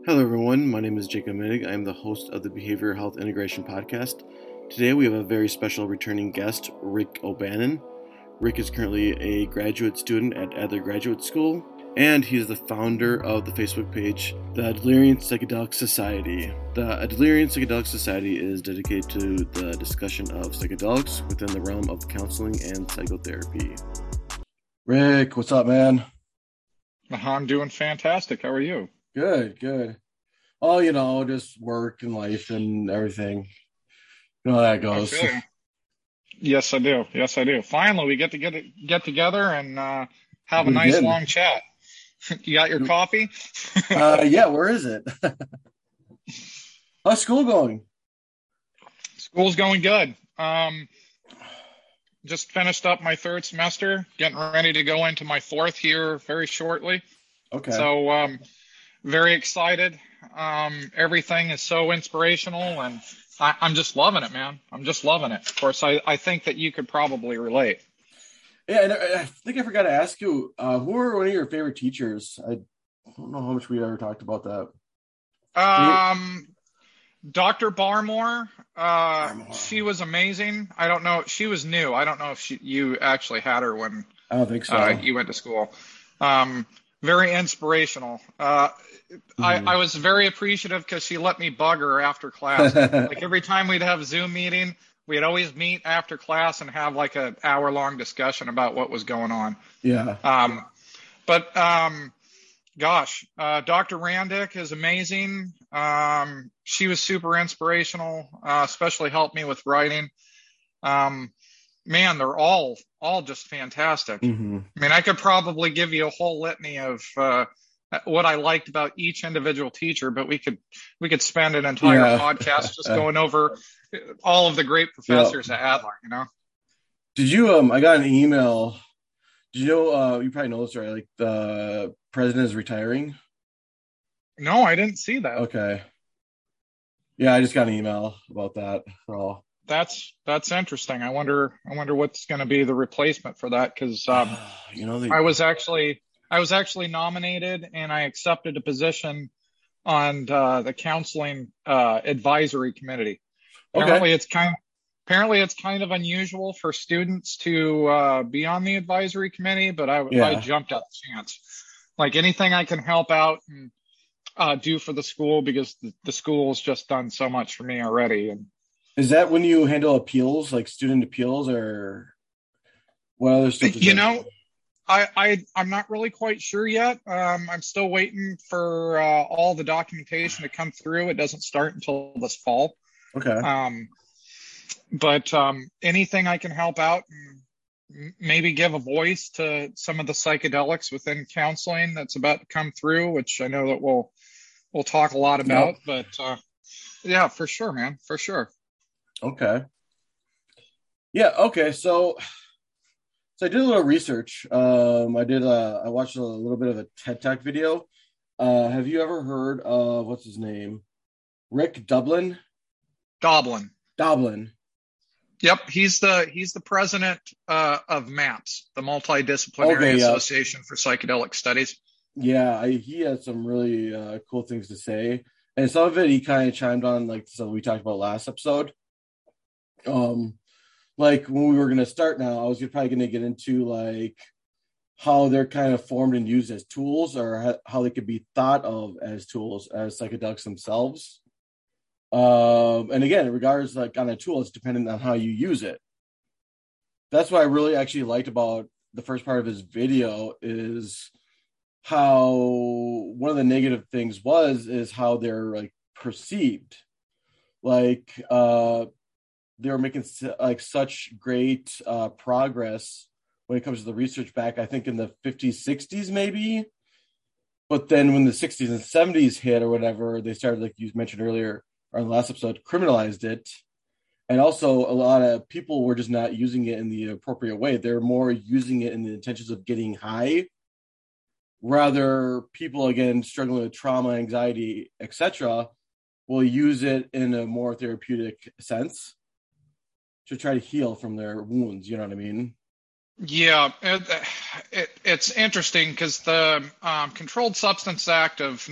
Hello, everyone. My name is Jacob Minig. I am the host of the Behavioral Health Integration Podcast. Today, we have a very special returning guest, Rick O'Bannon. Rick is currently a graduate student at Adler Graduate School, and he is the founder of the Facebook page, the Adlerian Psychedelic Society. The Adlerian Psychedelic Society is dedicated to the discussion of psychedelics within the realm of counseling and psychotherapy. Rick, what's up, man? I'm doing fantastic. How are you? Good. Oh, just work and life and everything. You know how that I goes. feel you. Yes, I do. Yes, I do. Finally, we get together and have a Do it nice again. long chat. You got your coffee? Yeah, where is it? How's school going? School's going good. Just finished up my third semester, getting ready to go into my fourth here very shortly. Okay. So, very excited. Everything is so inspirational, and I'm just loving it, man. I'm just loving it. Of course, I think that you could probably relate. Yeah, and I think I forgot to ask you, who are one of your favorite teachers? I don't know how much we ever talked about that. Um, Dr. Barmore, Armor. she was amazing. I don't know, she was new. I don't know if you actually had her when I don't think so. you went to school. Um, Very inspirational. I Mhm. was very appreciative because she let me bug her after class. Like every time we'd have a Zoom meeting, we'd always meet after class and have like an hour-long discussion about what was going on. Yeah. Um, but gosh, Dr. Randick is amazing. She was super inspirational, especially helped me with writing. Um, Man, they're all just fantastic. Hmm. I mean, I could probably give you a whole litany of what I liked about each individual teacher, but we could spend an entire Yeah. podcast just going over all of the great Yeah. professors at Adler, you know? Did you I got an email. Did you know you probably know this, right? Like the president is retiring? No, I didn't see that. Okay. Yeah, I just got an email about that. So That's interesting. I wonder what's going to be the replacement for that because they I was actually I was actually nominated and I accepted a position on the counseling advisory committee. okay. Apparently it's kind of unusual for students to be on the advisory committee, but I Yeah. jumped at the chance. Like anything I can help out and do for the school because the school has just done so much for me already. And Is that when you handle appeals, like student appeals, or what other stuff is you that? know, I'm not really quite sure yet. I'm still waiting for all the documentation to come through. It doesn't start until this fall. Okay. Um, but anything I can help out and maybe give a voice to some of the psychedelics within counseling that's about to come through, which I know that we'll talk a lot Yep. about. But yeah, for sure, man, for sure. Okay. Yeah. Okay. So I did a little research. I watched a little bit of a TED Talk video. Have you ever heard of what's his name? Rick Dublin? Doblin. Doblin. Yep, he's the president of MAPS, the Multidisciplinary Okay. Yep. Association for Psychedelic Studies. Yeah. He had some really cool things to say, and some of it he kind of chimed on, like so we talked about last episode. Um, like when we were going to start now, I was probably going to get into like how they're kind of formed and used as tools, or how they could be thought of as tools as psychedelics themselves. And again, regardless, like on a tool, it's dependent on how you use it. That's what I really actually liked about the first part of his video is how one of the negative things is how they're like perceived. Like they were making like such great progress when it comes to the research back, I think in the 50s, 60s, maybe. But then when the 60s and 70s hit or whatever, they started, like you mentioned earlier, or in the last episode, criminalized it. And also, a lot of people were just not using it in the appropriate way. They're more using it in the intentions of getting high. Rather, people, again, struggling with trauma, anxiety, etc., will use it in a more therapeutic sense to try to heal from their wounds. You know what I mean? Yeah, it's interesting because the Controlled Substance Act of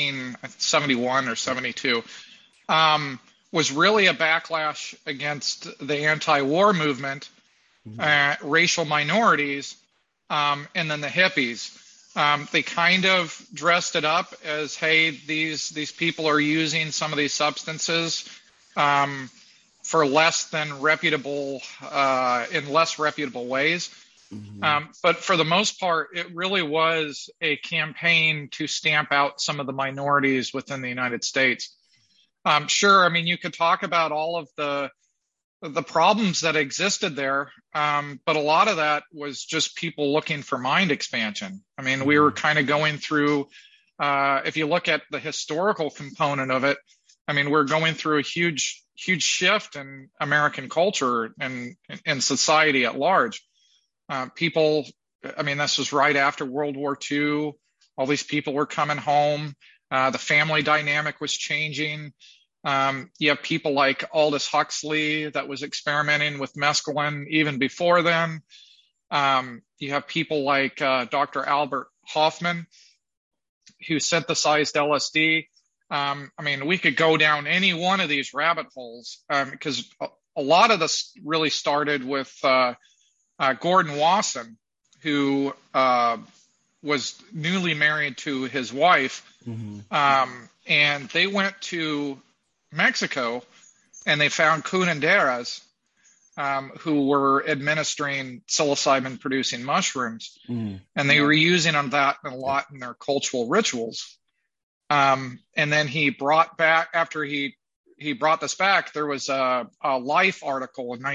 1971 or 72 um, was really a backlash against the anti-war movement, Mhm. racial minorities, and then the hippies. They kind of dressed it up as, hey, these people are using some of these substances um, for less than reputable in less reputable ways. Mhm. But for the most part, it really was a campaign to stamp out some of the minorities within the United States. Sure, I mean, you could talk about all of the problems that existed there, but a lot of that was just people looking for mind expansion. I mean, we were Mhm. kind of going through, if you look at the historical component of it, I mean, we're going through a huge shift in American culture and in society at large. People, I mean, this was right after World War II. All these people were coming home. The family dynamic was changing. You have people like Aldous Huxley that was experimenting with mescaline even before then. You have people like Dr. Albert Hoffman, who synthesized LSD. I mean, we could go down any one of these rabbit holes because a lot of this really started with Gordon Wasson, who was newly married to his wife, Mhm. and they went to Mexico and they found curanderas who were administering psilocybin producing mushrooms, Mhm. and they were using on that a lot in their cultural rituals. And then he brought back after he brought this back. There was a Life article in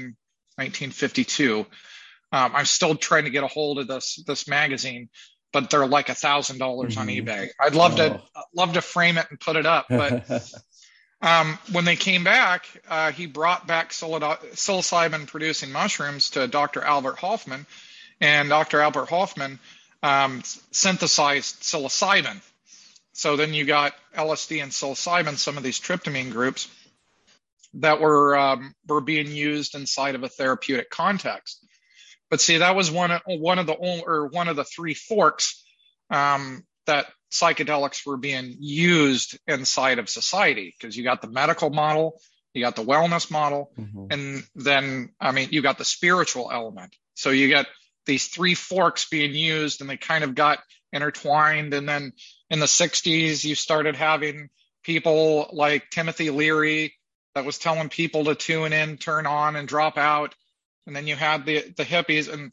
1952. I'm still trying to get a hold of this magazine, but they're like $1,000 on Mhm. eBay. I'd Oh. love to frame it and put it up, but when they came back, he brought back psilocybin producing mushrooms to Dr. Albert Hoffman, and Dr. Albert Hoffman synthesized psilocybin. So then you got LSD and psilocybin, some of these tryptamine groups that were being used inside of a therapeutic context. But see, that was one of the three forks that psychedelics were being used inside of society, because you got the medical model, you got the wellness model, Mhm. and then I mean you got the spiritual element. So you got these three forks being used, and they kind of got intertwined. And then in the 60s, you started having people like Timothy Leary that was telling people to tune in, turn on, and drop out. And then you had the hippies, and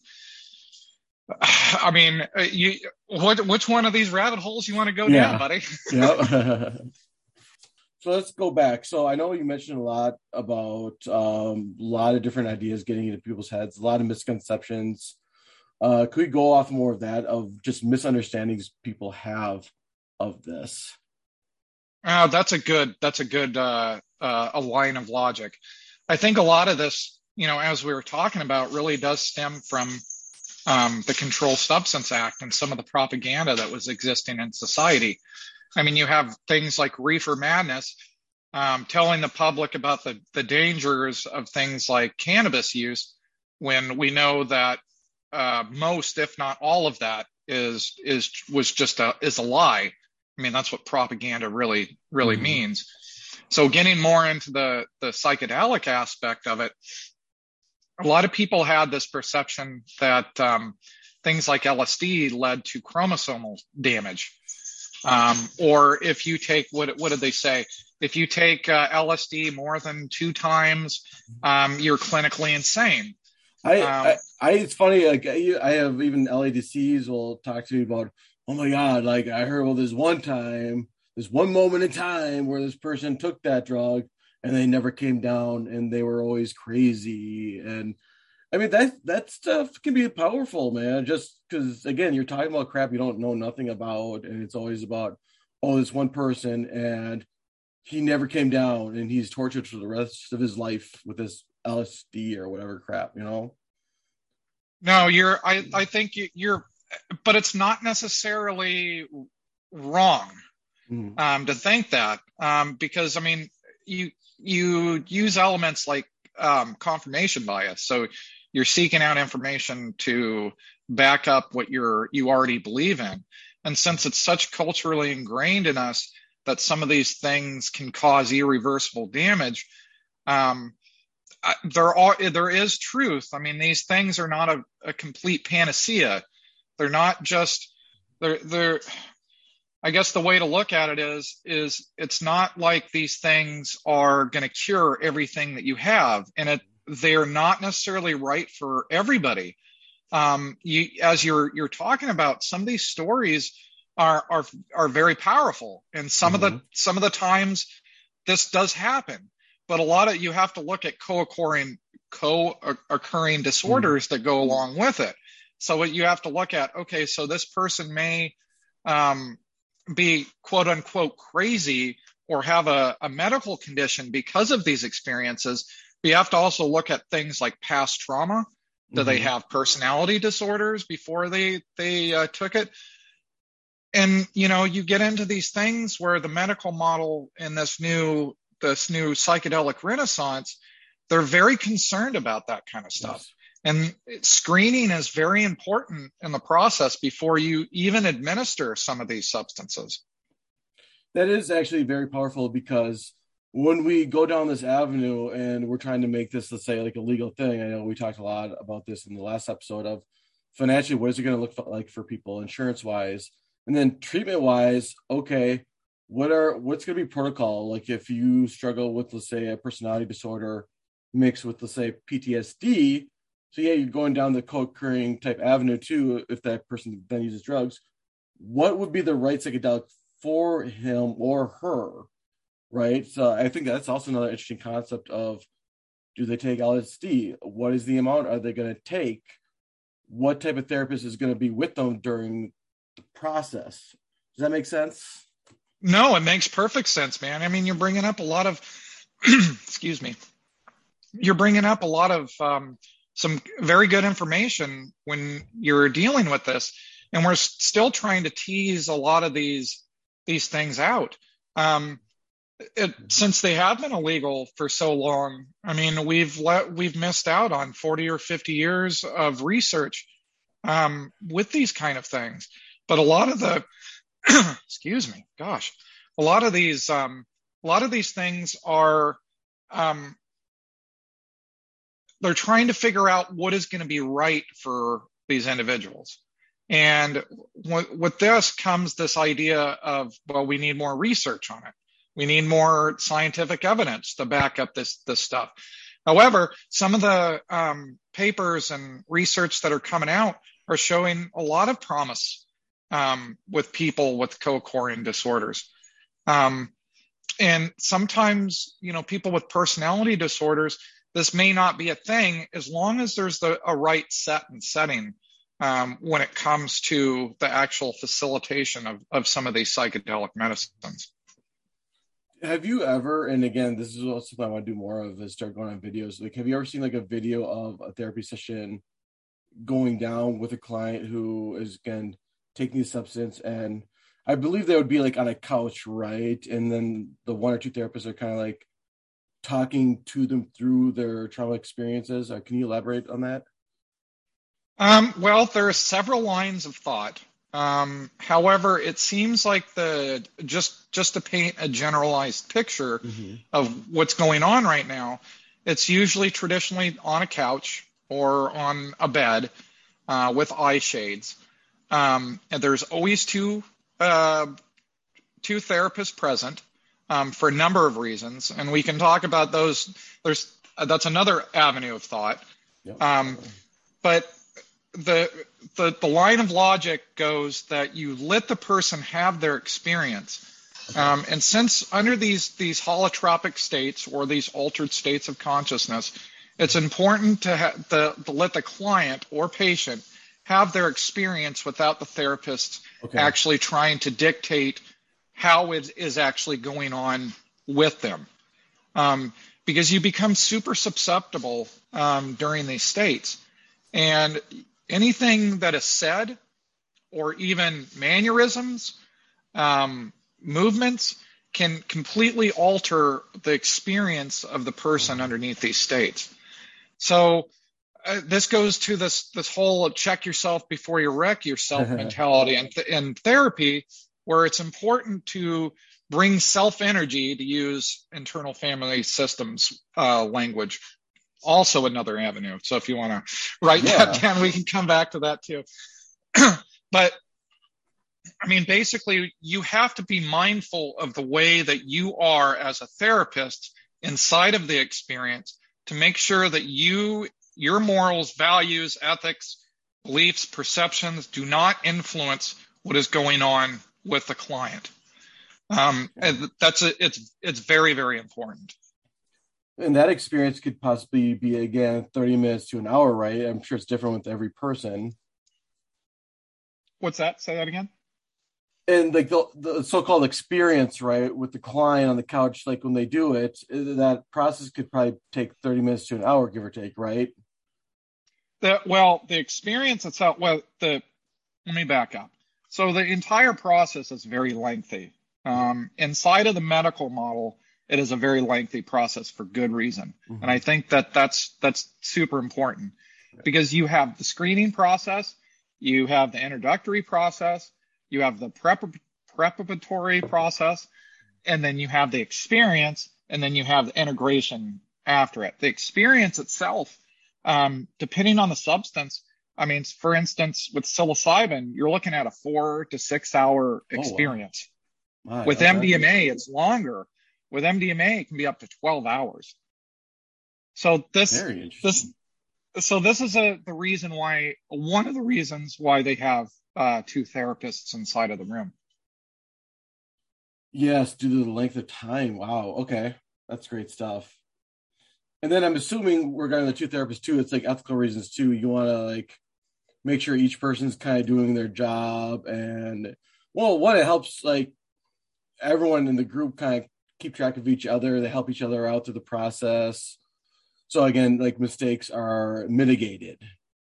I mean, which one of these rabbit holes you want to go down, Yeah. buddy? Yeah. So let's go back. So I know you mentioned a lot about a lot of different ideas getting into people's heads, a lot of misconceptions. Could we go off more of that, of just misunderstandings people have of this? That's a good a line of logic. I think a lot of this, as we were talking about, really does stem from the Controlled Substance Act and some of the propaganda that was existing in society. I mean, you have things like reefer madness, telling the public about the dangers of things like cannabis use, when we know that most, if not all of that, is a lie. I mean, that's what propaganda really Mm-hmm. means. So getting more into the psychedelic aspect of it, a lot of people had this perception that things like LSD led to chromosomal damage. Or if you take, what did they say? If you take LSD more than 2 times, you're clinically insane. Um, It's funny. Like I have even LADCs will talk to me about, oh my god, like I heard, well, there's one time, there's one moment in time where this person took that drug and they never came down and they were always crazy. And I mean that stuff can be powerful, man. Just because again, you're talking about crap you don't know nothing about, and it's always about, oh, this one person and he never came down and he's tortured for the rest of his life with this LSD or whatever crap, you know? no, I think you're, but it's not necessarily wrong Mm. to think that, because I mean, you use elements like confirmation bias. So You're seeking out information to back up what you already believe in. And since it's such culturally ingrained in us that some of these things can cause irreversible damage, there is truth. I mean, these things are not a complete panacea. They're not just they're I guess the way to look at it is it's not like these things are going to cure everything that you have, and they're not necessarily right for everybody. As you're talking about, some of these stories are very powerful, and some of the times this does happen. But a lot of you have to look at co-occurring disorders that go along with it. So what you have to look at, okay, so this person may be quote unquote crazy or have a medical condition because of these experiences. But you have to also look at things like past trauma. Do they have personality disorders before they took it? And, you get into these things where the medical model in this new psychedelic renaissance, they're very concerned about that kind of stuff. Yes. And screening is very important in the process before you even administer some of these substances. That is actually very powerful, because when we go down this avenue and we're trying to make this, let's say, like a legal thing, I know we talked a lot about this in the last episode of financially, what is it going to look like for people insurance-wise? And then treatment-wise, okay, what's going to be protocol? Like if you struggle with, let's say, a personality disorder mixed with, let's say, PTSD, so yeah, you're going down the co-occurring type avenue too, if that person then uses drugs. What would be the right psychedelic for him or her, right? So I think that's also another interesting concept of, do they take LSD? What is the amount are they going to take? What type of therapist is going to be with them during the process? Does that make sense? No, it makes perfect sense, man. I mean, you're bringing up a lot of, excuse me, you're bringing up a lot of some very good information when you're dealing with this. And we're still trying to tease a lot of these things out. Since they have been illegal for so long, I mean, we've missed out on 40 or 50 years of research with these kind of things. But a lot of the, excuse me, gosh, a lot of these things are, they're trying to figure out what is going to be right for these individuals. And with this comes this idea of, well, we need more research on it. We need more scientific evidence to back up this stuff. However, some of the papers and research that are coming out are showing a lot of promise with people with co-occurring disorders. And sometimes, people with personality disorders, this may not be a thing as long as there's a right setting when it comes to the actual facilitation of some of these psychedelic medicines. Have you ever, and again, this is also something I want to do more of, is start going on videos. Like, have you ever seen like a video of a therapy session going down with a client who is, again, taking the substance? And I believe they would be like on a couch, right? And then the one or two therapists are kind of like talking to them through their trauma experiences. Can you elaborate on that? Well, there are several lines of thought. However, it seems like just to paint a generalized picture of what's going on right now, it's usually traditionally on a couch or on a bed with eye shades. And there's always two therapists present for a number of reasons, and we can talk about those. That's another avenue of thought. Yep. But the line of logic goes that you let the person have their experience. Okay. And since under these holotropic states or these altered states of consciousness, it's important to let the client or patient have their experience without the therapist actually trying to dictate how it is actually going on with them. Because you become super susceptible during these states. And anything that is said, or even mannerisms, movements, can completely alter the experience of the person underneath these states. So this goes to this whole check yourself before you wreck yourself mentality in therapy, where it's important to bring self energy, to use internal family systems language. Also another avenue. So if you want to write that down, we can come back to that too. But I mean, basically, you have to be mindful of the way that you are as a therapist inside of the experience to make sure that your morals, values, ethics, beliefs, perceptions do not influence what is going on with the client. And it's very, very important. And that experience could possibly be, again, 30 minutes to an hour, right? I'm sure it's different with every person. What's that? Say that again. And like the so-called experience, right, with the client on the couch, like when they do it, that process could probably take 30 minutes to an hour, give or take, right? The experience itself, let me back up. So the entire process is very lengthy. Inside of the medical model, it is a very lengthy process for good reason. Mm-hmm. And I think that's super important, because you have the screening process, you have the introductory process, you have the preparatory process, and then you have the experience, and then you have the integration after it. The experience itself, depending on the substance, I mean, for instance, with psilocybin, you're looking at a 4 to 6 hour experience. Oh, wow. With MDMA, it's longer. With MDMA, it can be up to 12 hours. So this is one of the reasons why they have two therapists inside of the room. Yes, due to the length of time. Wow. Okay. That's great stuff. And then I'm assuming regarding the two therapists too, it's like ethical reasons too. You want to like make sure each person's kind of doing their job, and one, it helps like everyone in the group kind of keep track of each other. They help each other out through the process. So again, like mistakes are mitigated.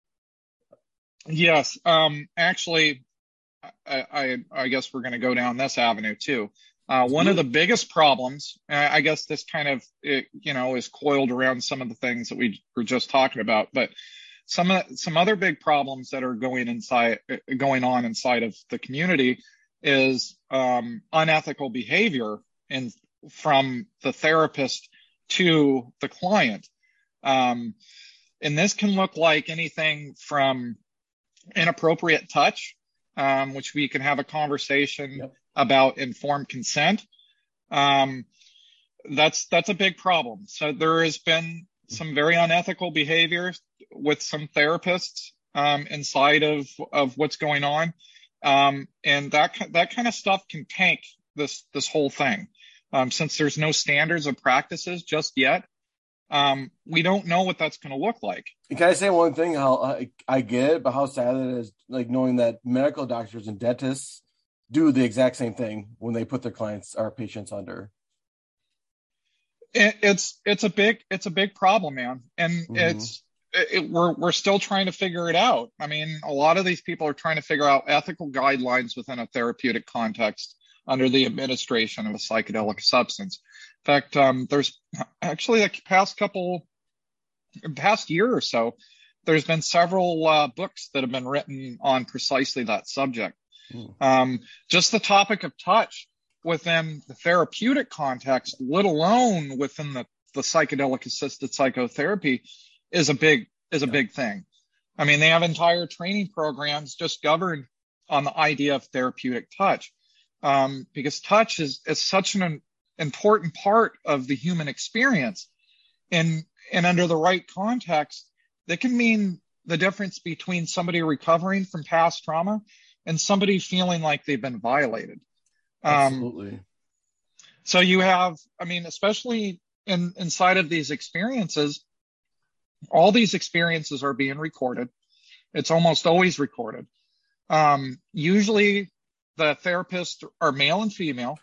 Yes. Actually, I guess we're going to go down this avenue too. One of the biggest problems, I guess this kind of, is coiled around some of the things that we were just talking about, but some other big problems that are going on inside of the community is unethical behavior from the therapist to the client. And this can look like anything from inappropriate touch, which we can have a conversation about informed consent. That's a big problem. So there has been some very unethical behavior with some therapists inside of what's going on. And that kind of stuff can tank this whole thing. Since there's no standards of practices just yet, we don't know what that's going to look like. Can I say one thing? How I get it, but how sad it is, like knowing that medical doctors and dentists do the exact same thing when they put their clients or patients under. It's a big problem, man, and we're still trying to figure it out. I mean, a lot of these people are trying to figure out ethical guidelines within a therapeutic context under the administration of a psychedelic substance. In fact, there's actually the past year or so, there's been several books that have been written on precisely that subject. Just the topic of touch within the therapeutic context, let alone within the psychedelic assisted psychotherapy, is a big thing. I mean, they have entire training programs just governed on the idea of therapeutic touch, because touch is such an important part of the human experience, and under the right context, that can mean the difference between somebody recovering from past trauma and somebody feeling like they've been violated. Absolutely. So you have, I mean, especially inside of these experiences, all these experiences are being recorded. It's almost always recorded. Usually the therapists are male and female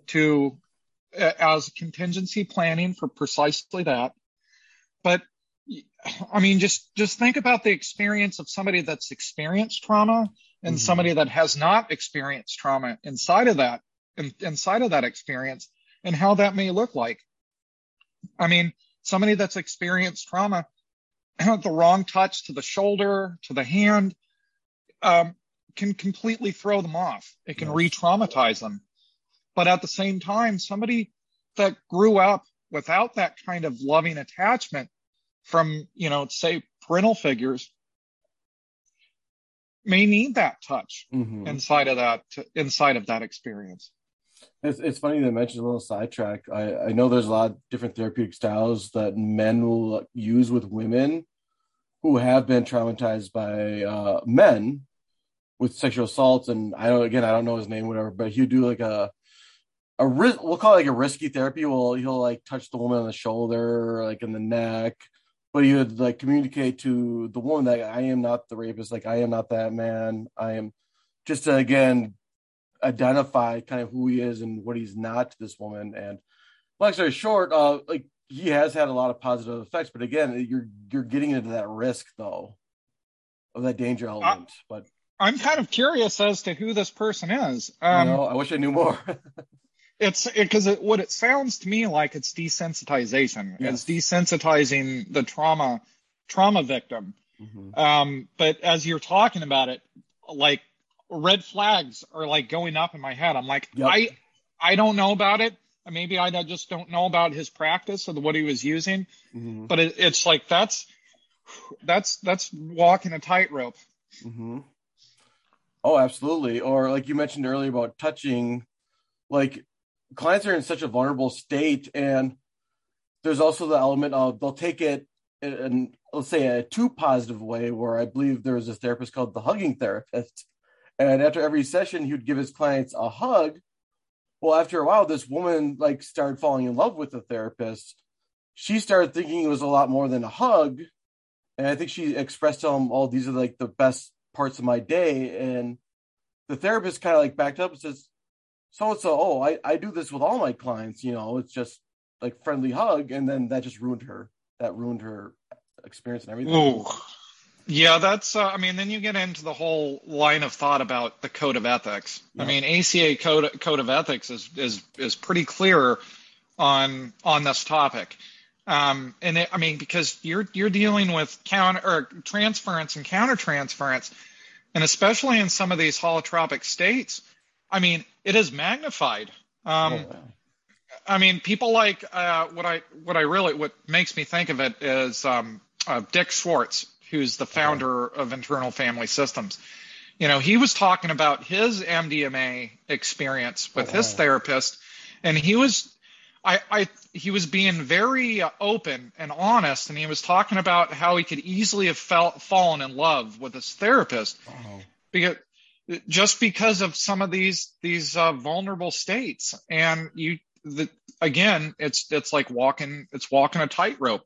as contingency planning for precisely that. But I mean, just think about the experience of somebody that's experienced trauma and somebody that has not experienced trauma inside of that experience, and how that may look like. I mean, somebody that's experienced trauma the wrong touch to the shoulder, to the hand, can completely throw them off. It can Yes. re-traumatize them. But at the same time, somebody that grew up without that kind of loving attachment from, say, parental figures may need that touch Mm-hmm. inside of that experience. It's funny to mention, a little sidetrack. I know there's a lot of different therapeutic styles that men will use with women who have been traumatized by men with sexual assaults. And I don't know his name, whatever, but he'll do like we'll call it like a risky therapy. Well, he'll like touch the woman on the shoulder, like in the neck, but he would like communicate to the woman that I am not the rapist, like I am not that man. I am just to, again, identify kind of who he is and what he's not to this woman. And long story short, like he has had a lot of positive effects, but again, you're getting into that risk though, of that danger element. But I'm kind of curious as to who this person is. I wish I knew more. It's because what it sounds to me like, it's desensitization. Yes. It's desensitizing the trauma victim. Mm-hmm. But as you're talking about it, like red flags are like going up in my head. I'm like, Yep. I don't know about it. Maybe I just don't know about his practice or what he was using. Mm-hmm. But it's like that's walking a tightrope. Mm-hmm. Oh, absolutely. Or like you mentioned earlier about touching, like clients are in such a vulnerable state, and there's also the element of they'll take it in, let's say, a too positive way, where I believe there was this therapist called the hugging therapist. And after every session, he would give his clients a hug. Well, after a while, this woman like started falling in love with the therapist. She started thinking it was a lot more than a hug. And I think she expressed to him, oh, these are like the best parts of my day. And the therapist kind of like backed up and says, so-and-so, oh, I do this with all my clients, it's just like friendly hug. And then that just ruined her. That ruined her experience and everything. Ooh. Yeah, that's, then you get into the whole line of thought about the code of ethics. Yep. I mean, ACA code of ethics is pretty clear on this topic. Because you're dealing with transference and countertransference, and especially in some of these holotropic states, it is magnified. People like what makes me think of it is Dick Schwartz, who's the founder of Internal Family Systems. He was talking about his MDMA experience with his therapist, and he was being very open and honest, and he was talking about how he could easily have fallen in love with his therapist because of some of these vulnerable states. And again, it's like walking a tightrope.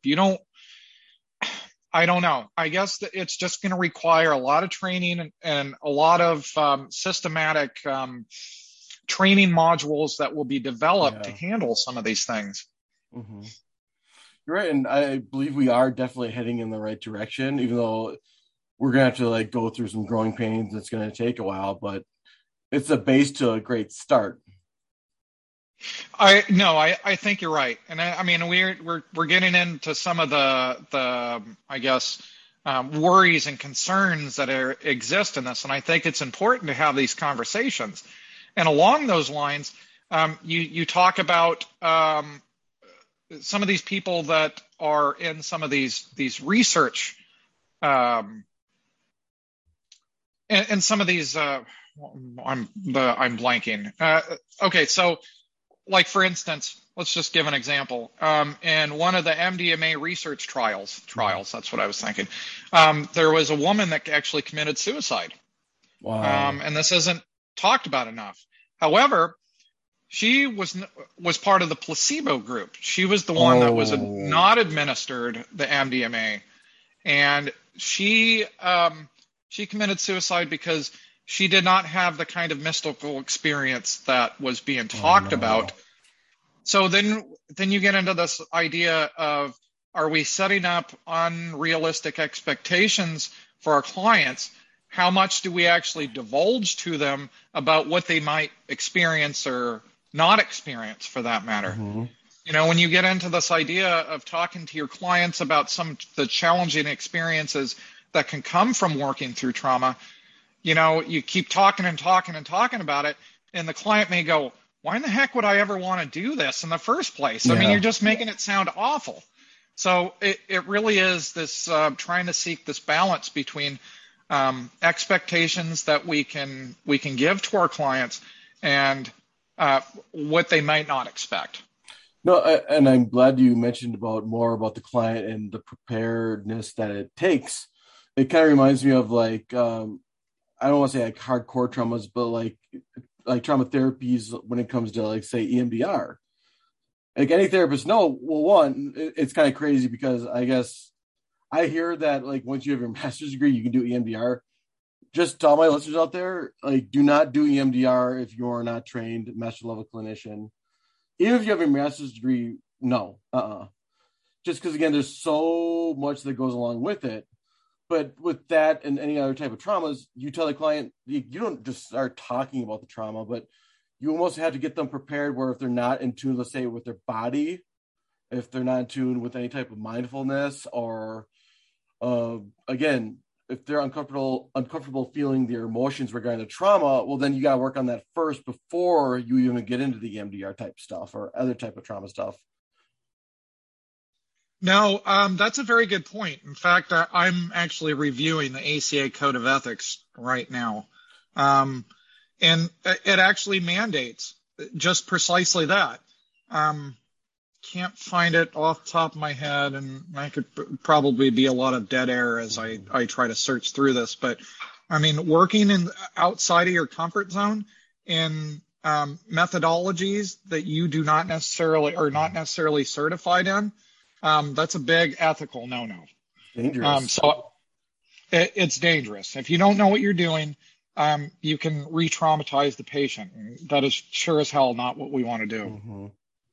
I don't know. I guess that it's just going to require a lot of training and a lot of systematic training modules that will be developed to handle some of these things. Mm-hmm. You're right. And I believe we are definitely heading in the right direction, even though we're going to have to like go through some growing pains. It's going to take a while, but it's a base to a great start. I think you're right. And we're getting into some of the I guess, worries and concerns that exist in this. And I think it's important to have these conversations. And along those lines, you talk about some of these people that are in some of these research and some of these I'm blanking. Okay, so like for instance, let's just give an example. In one of the MDMA research trials, that's what I was thinking. There was a woman that actually committed suicide. Wow. And this isn't talked about enough. However, she was part of the placebo group. She was the one that was not administered the MDMA, and she committed suicide because she did not have the kind of mystical experience that was being talked about. So then you get into this idea of, are we setting up unrealistic expectations for our clients? How much do we actually divulge to them about what they might experience or not experience, for that matter? Mm-hmm. When you get into this idea of talking to your clients about some of the challenging experiences that can come from working through trauma, you keep talking and talking and talking about it, and the client may go, why in the heck would I ever want to do this in the first place? I mean, Yeah. you're just making it sound awful. So it really is this trying to seek this balance between expectations that we can give to our clients and what they might not expect. No, and I'm glad you mentioned more about the client and the preparedness that it takes. It kind of reminds me of like I don't want to say like hardcore traumas, but like trauma therapies when it comes to like say EMDR. Like any therapist know, well, one, it's kind of crazy because I guess I hear that like once you have your master's degree, you can do EMDR. Just to all my listeners out there, like do not do EMDR if you are not trained master level clinician. Even if you have a master's degree, no, just because again, there's so much that goes along with it. But with that and any other type of traumas, you tell the client you don't just start talking about the trauma, but you almost have to get them prepared where if they're not in tune, let's say with their body, if they're not in tune with any type of mindfulness or again, if they're uncomfortable feeling their emotions regarding the trauma, well, then you got to work on that first before you even get into the EMDR type stuff or other type of trauma stuff. No, that's a very good point. In fact, I'm actually reviewing the ACA Code of Ethics right now. And it actually mandates just precisely that. Can't find it off the top of my head, and I could probably be a lot of dead air as I try to search through this. But I mean, working outside of your comfort zone in methodologies that you do not necessarily or not necessarily certified in, that's a big ethical no-no. Dangerous. So it's dangerous. If you don't know what you're doing, you can re-traumatize the patient. And that is sure as hell not what we want to do. Mm-hmm.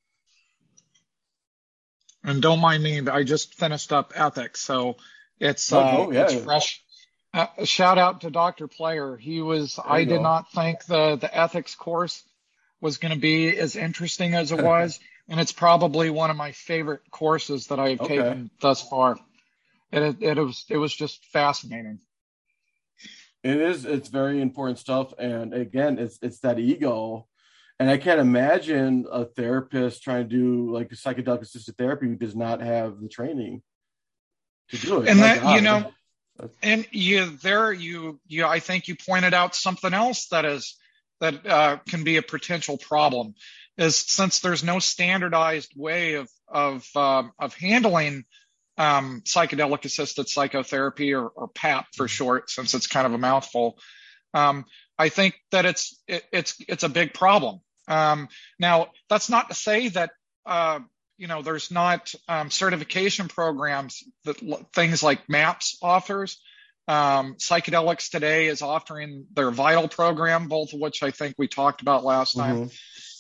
And don't mind me, I just finished up ethics, so it's it's fresh. Shout out to Dr. Player. I did not think the ethics course was going to be as interesting as it was, and it's probably one of my favorite courses that I've taken thus far. It was just fascinating. It is. It's very important stuff, and again, it's that ego. And I can't imagine a therapist trying to do like a psychedelic assisted therapy who does not have the training to do it. And that, and I think you pointed out something else that can be a potential problem is since there's no standardized way of handling psychedelic assisted psychotherapy or PAP for short, since it's kind of a mouthful. I think that it's a big problem. Now, that's not to say that, there's not certification programs that things like MAPS offers. Psychedelics Today is offering their Vital program, both of which I think we talked about last time.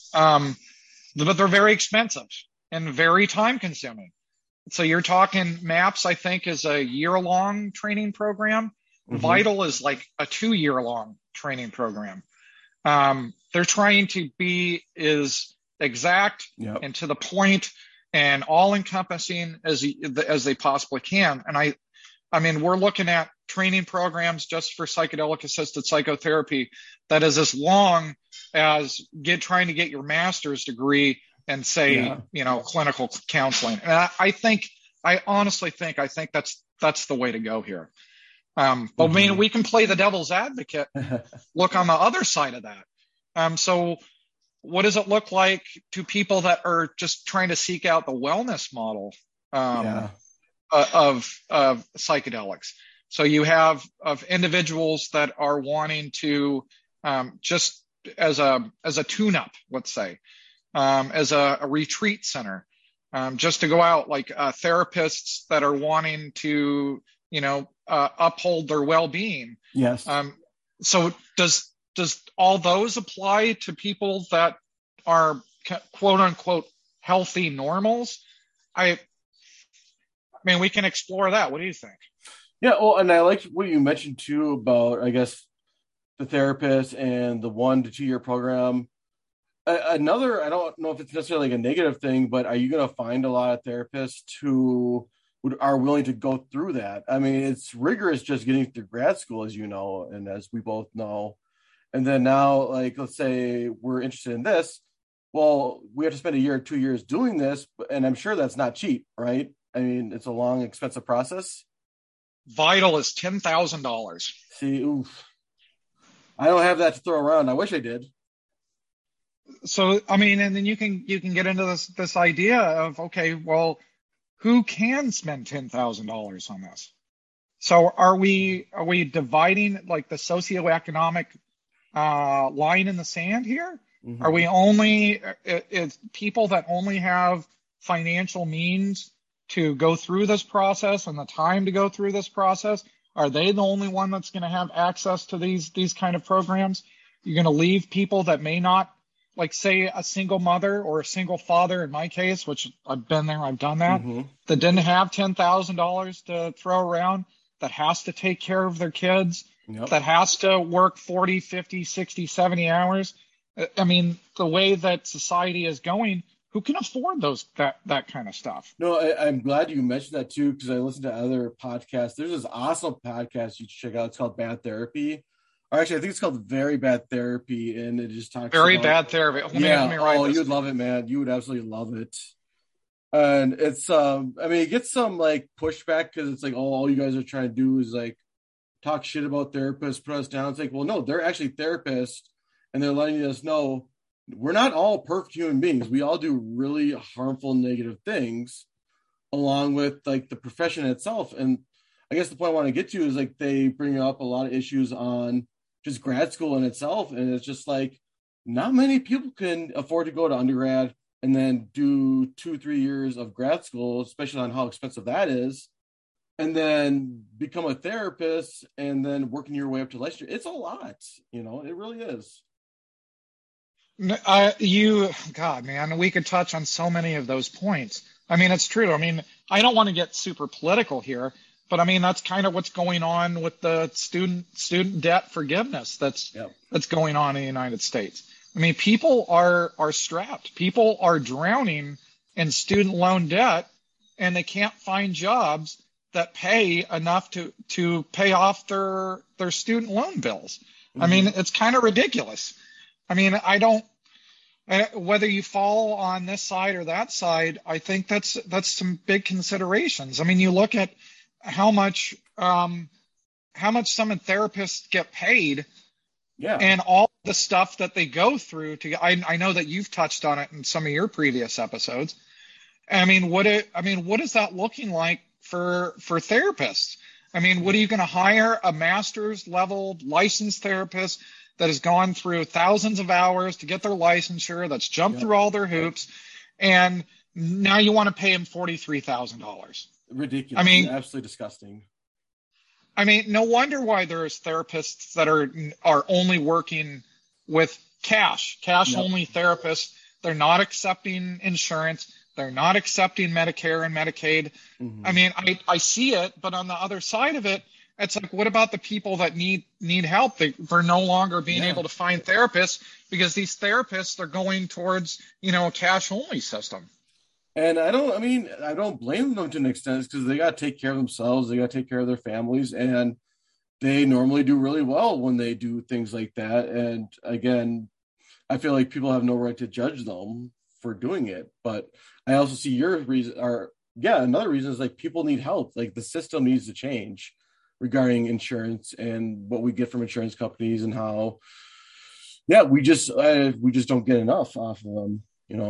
But they're very expensive and very time consuming. So you're talking MAPS, I think, is a year-long training program. Vital is like a 2-year-long training program. They're trying to be as exact and to the point and all-encompassing as they possibly can. And I mean, we're looking at training programs just for psychedelic-assisted psychotherapy that is as long as trying to get your master's degree and say, clinical counseling. And I honestly think that's the way to go here. But I mean, we can play the devil's advocate, look on the other side of that. So what does it look like to people that are just trying to seek out the wellness model of psychedelics? So you have of individuals that are wanting to just as a tune-up, let's say, as a retreat center, just to go out, like therapists that are wanting to uphold their well-being. Yes. So does all those apply to people that are quote unquote healthy normals? I mean, we can explore that. What do you think? Yeah. Well, and I liked what you mentioned too about, I guess, the therapist and the 1 to 2 year program. Another, I don't know if it's necessarily like a negative thing, but are you going to find a lot of therapists who are willing to go through that? I mean, it's rigorous just getting through grad school, as you know, and as we both know. And then now, like, let's say we're interested in this. Well, we have to spend a year or 2 years doing this, and I'm sure that's not cheap, right? I mean, it's a long, expensive process. Vital is $10,000. See, oof, I don't have that to throw around. I wish I did. So, I mean, and then you can get into this idea of, okay, well, who can spend $10,000 on this? So are we dividing like the socioeconomic line in the sand here? Mm-hmm. Are we only it's people that only have financial means to go through this process and the time to go through this process? Are they the only one that's going to have access to these kind of programs? You're going to leave people that may not, like say a single mother or a single father in my case, which I've been there, I've done that, Mm-hmm. that didn't have $10,000 to throw around, that has to take care of their kids, Yep. that has to work 40, 50, 60, 70 hours. I mean, the way that society is going, who can afford that kind of stuff? No, I'm glad you mentioned that too, because I listened to other podcasts. There's this awesome podcast you should check out. It's called Bad Therapy. Or actually, I think it's called Very Bad Therapy, and it just talks Very about bad therapy. Let me write Oh, this. you'd love it, man. You would absolutely love it. And it's I mean, it gets some like pushback because it's like, oh, all you guys are trying to do is like talk shit about therapists, put us down. It's like, well, no, they're actually therapists, and they're letting us know we're not all perfect human beings. We all do really harmful, negative things, along with like the profession itself. And I guess the point I want to get to is like they bring up a lot of issues on just grad school in itself, and it's just like not many people can afford to go to undergrad and then do 2-3 years of grad school, especially on how expensive that is, and then become a therapist and then working your way up to licensure. It's a lot, it really is. God, man, we could touch on so many of those points. I mean, it's true. I mean, I don't want to get super political here, but I mean, that's kind of what's going on with the student debt forgiveness Yep. that's going on in the United States. I mean, people are strapped. People are drowning in student loan debt, and they can't find jobs that pay enough to pay off their student loan bills. Mm-hmm. I mean, it's kind of ridiculous. I mean, whether you fall on this side or that side, I think that's some big considerations. I mean, you look at how much some therapists get paid, Yeah. and all the stuff that they go through I know that you've touched on it in some of your previous episodes. I mean, what is that looking like for therapists? I mean, what are you going to hire a master's level licensed therapist that has gone through thousands of hours to get their licensure, that's jumped through all their hoops, and now you want to pay him $43,000? Ridiculous. I mean, absolutely disgusting. I mean, no wonder why there's therapists that are only working with cash only therapists. They're not accepting insurance. They're not accepting Medicare and Medicaid. Mm-hmm. I mean, I see it, but on the other side of it, it's like, what about the people that need help? They're no longer being able to find therapists because these therapists are going towards, a cash only system. And I don't blame them to an extent because they got to take care of themselves. They got to take care of their families, and they normally do really well when they do things like that. And again, I feel like people have no right to judge them for doing it. But I also see your reason, another reason is like people need help. Like the system needs to change regarding insurance and what we get from insurance companies and how, we just don't get enough off of them,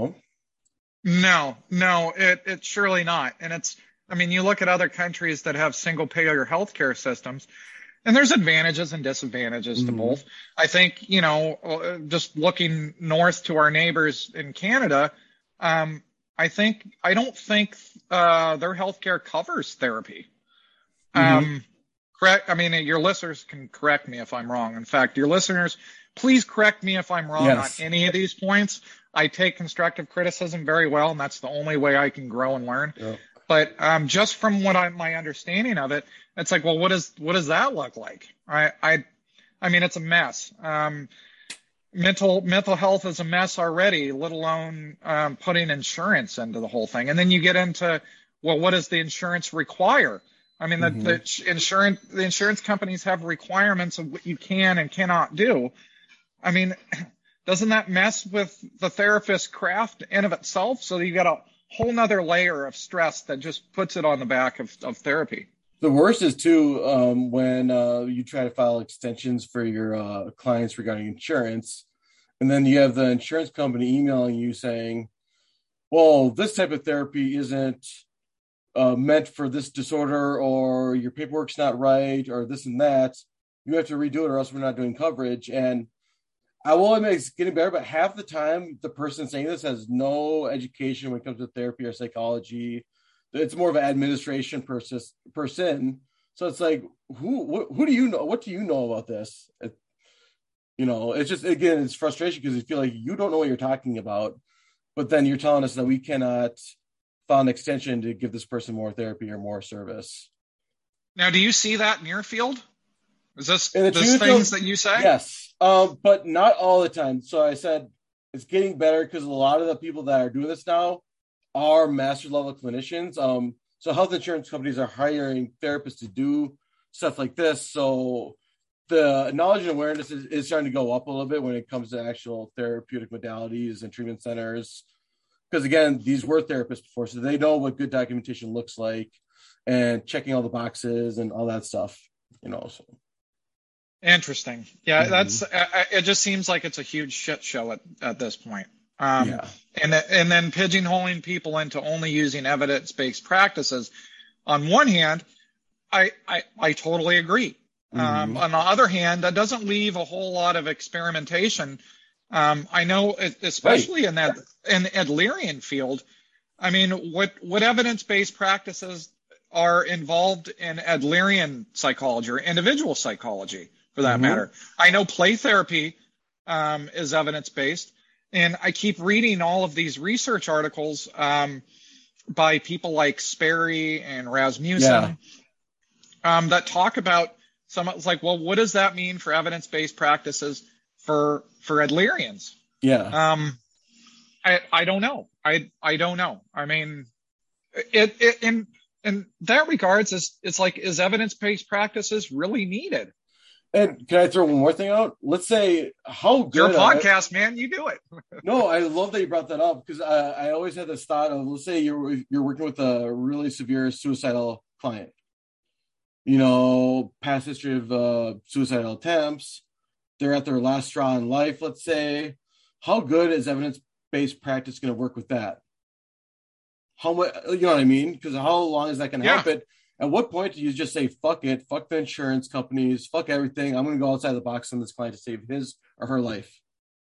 No, it's surely not. And you look at other countries that have single payer healthcare systems, and there's advantages and disadvantages to both. I think, just looking north to our neighbors in Canada, I don't think their healthcare covers therapy. Correct. I mean, your listeners can correct me if I'm wrong. In fact, your listeners, please correct me if I'm wrong on any of these points. I take constructive criticism very well, and that's the only way I can grow and learn. Yeah. But just from my understanding of it, it's like, well, what does that look like? I mean, it's a mess. mental health is a mess already, let alone putting insurance into the whole thing. And then you get into, well, what does the insurance require? I mean, Mm-hmm. the insurance companies have requirements of what you can and cannot do. I mean, doesn't that mess with the therapist's craft in of itself? So you got a whole nother layer of stress that just puts it on the back of therapy. The worst is too when you try to file extensions for your clients regarding insurance, and then you have the insurance company emailing you saying, "Well, this type of therapy isn't meant for this disorder, or your paperwork's not right, or this and that. You have to redo it, or else we're not doing coverage." And I will admit it's getting better, but half the time the person saying this has no education when it comes to therapy or psychology. It's more of an administration person. So it's like, who do you know? What do you know about this? It's just, again, it's frustration because you feel like you don't know what you're talking about, but then you're telling us that we cannot file an extension to give this person more therapy or more service. Now, do you see that in your field? Is this In the things field, that you say? yes, but not all the time. So I said it's getting better because a lot of the people that are doing this now are master level clinicians. So health insurance companies are hiring therapists to do stuff like this. So the knowledge and awareness is starting to go up a little bit when it comes to actual therapeutic modalities and treatment centers. Because again, these were therapists before, so they know what good documentation looks like and checking all the boxes and all that stuff. So. Interesting. Yeah, Mm-hmm. it just seems like it's a huge shit show at this point. Yeah. And then pigeonholing people into only using evidence-based practices. On one hand, I totally agree. Mm-hmm. On the other hand, that doesn't leave a whole lot of experimentation. I know, especially in the Adlerian field. I mean, what evidence-based practices are involved in Adlerian psychology or individual psychology, for that Mm-hmm. matter? I know play therapy is evidence-based, and I keep reading all of these research articles by people like Sperry and Rasmussen that talk about it's like, well, what does that mean for evidence-based practices for Adlerians? Yeah. I don't know. I don't know. I mean, it in that regards, it's like, is evidence-based practices really needed? And can I throw one more thing out? Let's say how good your podcast, man. You do it. No, I love that you brought that up because I always had this thought of, let's say you're working with a really severe suicidal client. Past history of suicidal attempts. They're at their last straw in life, let's say. How good is evidence-based practice going to work with that? How much, you know what I mean? Because how long is that going to help it? At what point do you just say, fuck it, fuck the insurance companies, fuck everything, I'm going to go outside the box on this client to save his or her life?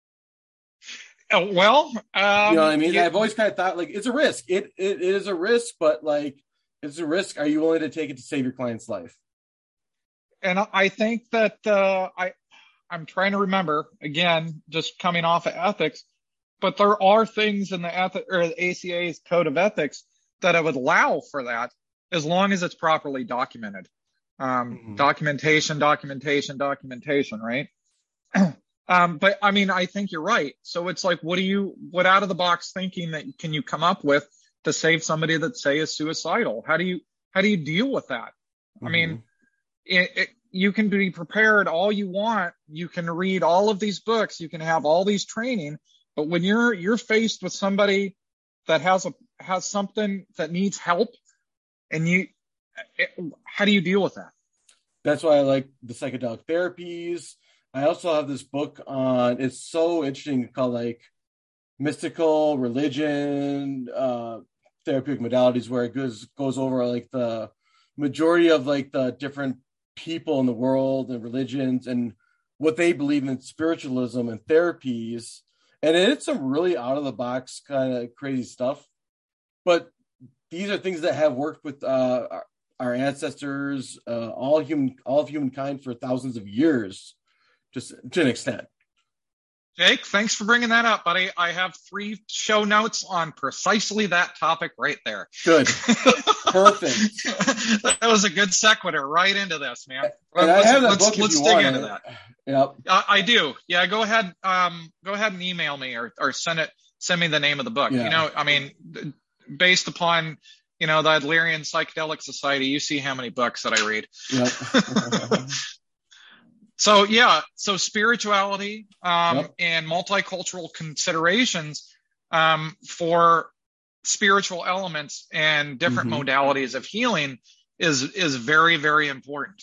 Well, you know what I mean? I've always kind of thought, like, it's a risk. It is a risk, but, like, it's a risk. Are you willing to take it to save your client's life? And I think that I'm trying to remember, again, just coming off of ethics, but there are things in the ACA's code of ethics that I would allow for that, as long as it's properly documented. Documentation, right? But I mean, I think you're right. So it's like, what out of the box thinking that can you come up with to save somebody that, say, is suicidal? How do you deal with that? I mean, you can be prepared all you want. You can read all of these books. You can have all these training, but when you're faced with somebody that has something that needs help, and how do you deal with that? That's why I like the psychedelic therapies. I also have this book on, it's so interesting, called like Mystical Religion, Therapeutic Modalities, where it goes over like the majority of like the different people in the world and religions and what they believe in spiritualism and therapies. And it's some really out of the box kind of crazy stuff. But these are things that have worked with our ancestors, all of humankind for thousands of years, just to an extent. Jake, thanks for bringing that up, buddy. I have 3 show notes on precisely that topic right there. Good. Perfect. That was a good sequitur right into this, man. And I have that book if let's you dig want into it. that. Yep. I do. Yeah, go ahead. Go ahead and email me or send me the name of the book. Yeah. You know, I mean, based upon, you know, the Adlerian Psychedelic Society, you see how many books that I read. Yep. So yeah, so spirituality Yep. and multicultural considerations for spiritual elements and different modalities of healing is very, very important.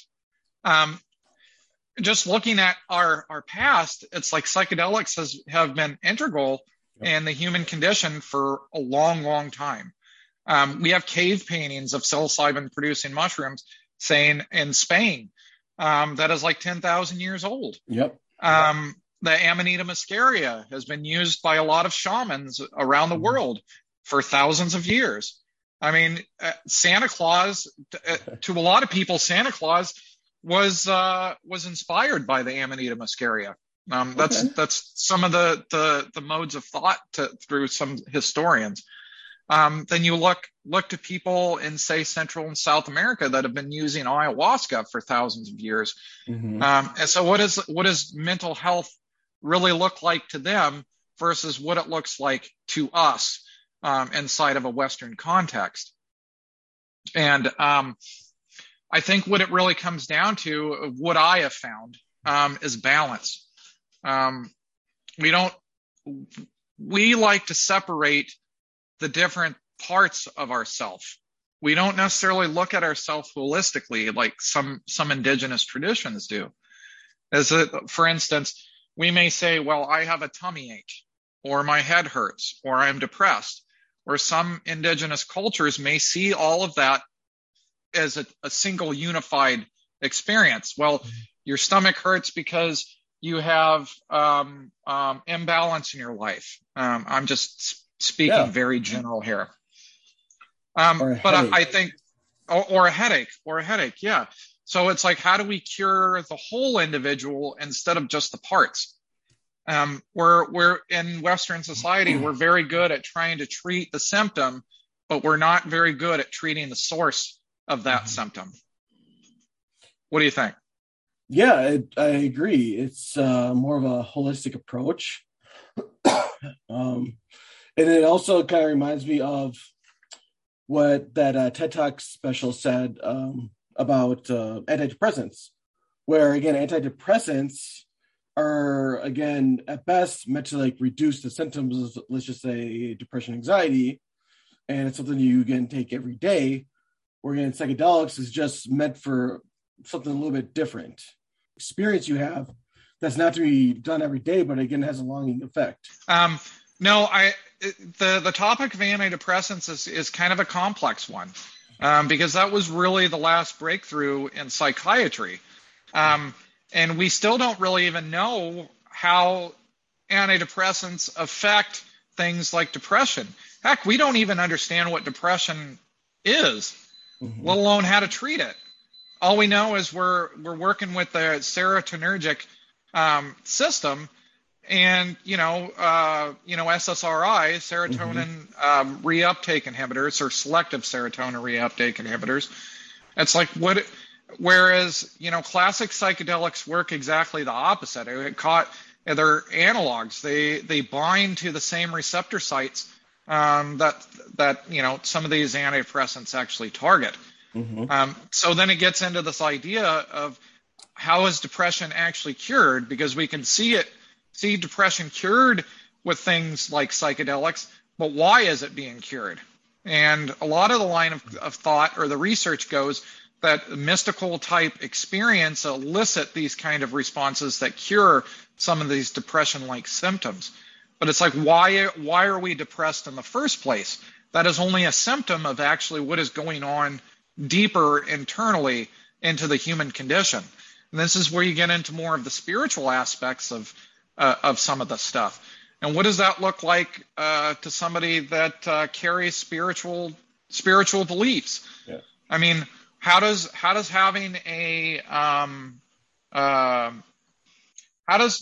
Just looking at our past, it's like psychedelics have been integral in the human condition for a long, long time. We have cave paintings of psilocybin producing mushrooms saying in Spain that is like 10,000 years old. Yep. The Amanita muscaria has been used by a lot of shamans around the world for thousands of years. I mean, Santa Claus, to a lot of people, Santa Claus was inspired by the Amanita muscaria. That's some of the modes of thought through some historians. Then you look to people in, say, Central and South America that have been using ayahuasca for thousands of years. And so what does mental health really look like to them versus what it looks like to us inside of a Western context? And I think what it really comes down to, what I have found, is balance. We like to separate the different parts of ourself. We don't necessarily look at ourselves holistically like some indigenous traditions do. For instance, we may say, well, I have a tummy ache, or my head hurts, or I'm depressed, or some indigenous cultures may see all of that as a single unified experience. Well, your stomach hurts because you have imbalance in your life. I'm just speaking very general here. But I think, or a headache. Yeah. So it's like, how do we cure the whole individual instead of just the parts? We're in Western society, we're very good at trying to treat the symptom, but we're not very good at treating the source of that symptom. What do you think? Yeah, I agree. It's more of a holistic approach. And it also kind of reminds me of what that TED Talk special said about antidepressants, where, again, antidepressants are, again, at best meant to like reduce the symptoms of, let's just say, depression, anxiety, and it's something you can take every day. Where, again, psychedelics is just meant for something a little bit different. Experience you have that's not to be done every day, but again has a long effect. No, the topic of antidepressants is kind of a complex one, because that was really the last breakthrough in psychiatry, and we still don't really even know how antidepressants affect things like depression. Heck, we don't even understand what depression is, let alone how to treat it. All we know is we're working with the serotonergic system, and SSRI, serotonin reuptake inhibitors, or selective serotonin reuptake inhibitors. It's like whereas classic psychedelics work exactly the opposite. They're analogs. They bind to the same receptor sites that some of these antidepressants actually target. So then it gets into this idea of how is depression actually cured, because we can see depression cured with things like psychedelics, but why is it being cured? And a lot of the line of thought or the research goes that mystical type experience elicit these kind of responses that cure some of these depression-like symptoms. But it's like, why are we depressed in the first place? That is only a symptom of actually what is going on deeper internally into the human condition. And this is where you get into more of the spiritual aspects of some of the stuff. And what does that look like to somebody that carries spiritual beliefs? Yeah. I mean, how does having a how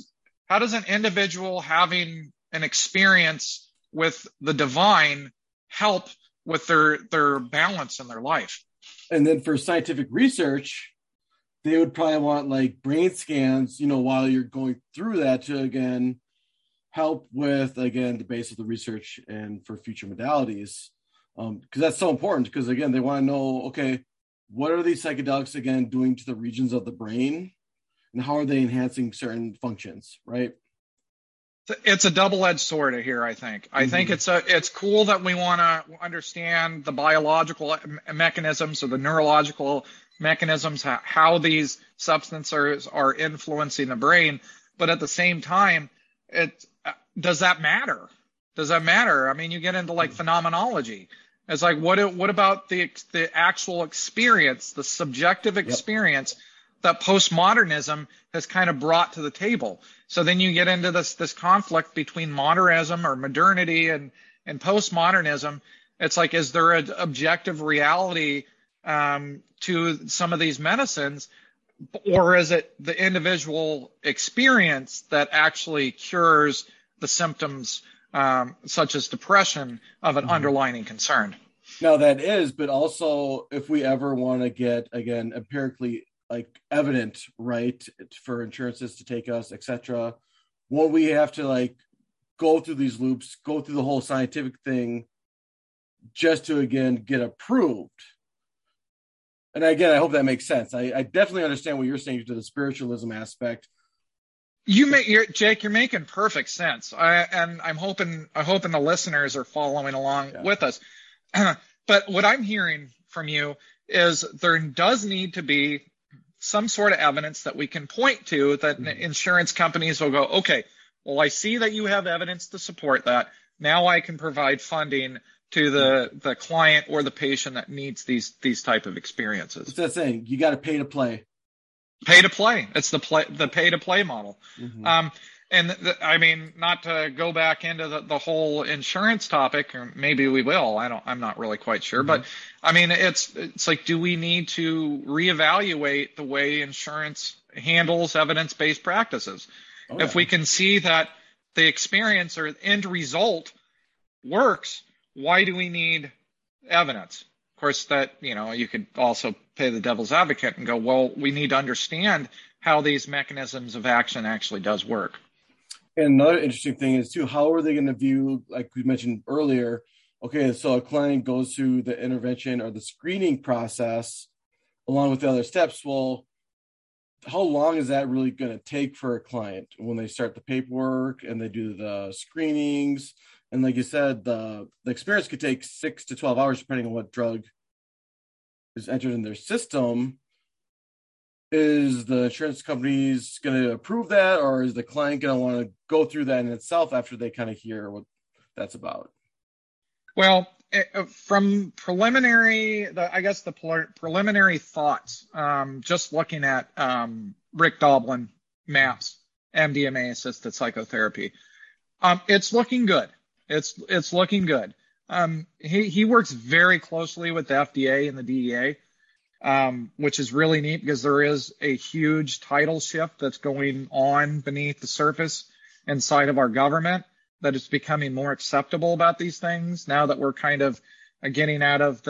how does an individual having an experience with the divine help with their balance in their life? And then for scientific research, they would probably want like brain scans, while you're going through that to, again, help with, again, the base of the research and for future modalities. Because that's so important, because, again, they want to know, okay, what are these psychedelics, again, doing to the regions of the brain, and how are they enhancing certain functions, right? It's a double-edged sword here, I think. I think it's cool that we want to understand the biological mechanisms or the neurological mechanisms, how these substances are influencing the brain. But at the same time, does that matter? Does that matter? I mean, you get into like phenomenology. It's like, what about the actual experience, the subjective experience that postmodernism has kind of brought to the table? So then you get into this conflict between modernism or modernity and postmodernism. It's like, is there an objective reality to some of these medicines, or is it the individual experience that actually cures the symptoms, such as depression, of an underlying concern? Now that is, but also if we ever want to get, again, empirically like evident, right, for insurances to take us, etc., won't we have to like go through these loops, go through the whole scientific thing just to, again, get approved? And again, I hope that makes sense. I definitely understand what you're saying to the spiritualism aspect. Jake, you're making perfect sense. And I'm hoping the listeners are following along with us. But what I'm hearing from you is there does need to be some sort of evidence that we can point to that insurance companies will go, okay, well, I see that you have evidence to support that. Now I can provide funding to the client or the patient that needs these type of experiences. What's that saying? You got to pay to play. Pay to play. It's the pay to play model. I mean, not to go back into the whole insurance topic, or maybe we will. I'm not really quite sure, but I mean, it's like, do we need to reevaluate the way insurance handles evidence-based practices? If we can see that the experience or end result works, why do we need evidence? Of course, that, you could also play the devil's advocate and go, well, we need to understand how these mechanisms of action actually does work. And another interesting thing is, too, how are they going to view, like we mentioned earlier, okay, so a client goes through the intervention or the screening process along with the other steps. Well, how long is that really going to take for a client when they start the paperwork and they do the screenings? And like you said, the experience could take 6 to 12 hours, depending on what drug is entered in their system. Is the insurance companies going to approve that, or is the client going to want to go through that in itself after they kind of hear what that's about? Well, from preliminary thoughts, just looking at Rick Doblin, MAPS, MDMA-assisted psychotherapy, it's looking good. It's looking good. He works very closely with the FDA and the DEA, which is really neat, because there is a huge tidal shift that's going on beneath the surface inside of our government, that is becoming more acceptable about these things now that we're kind of getting out of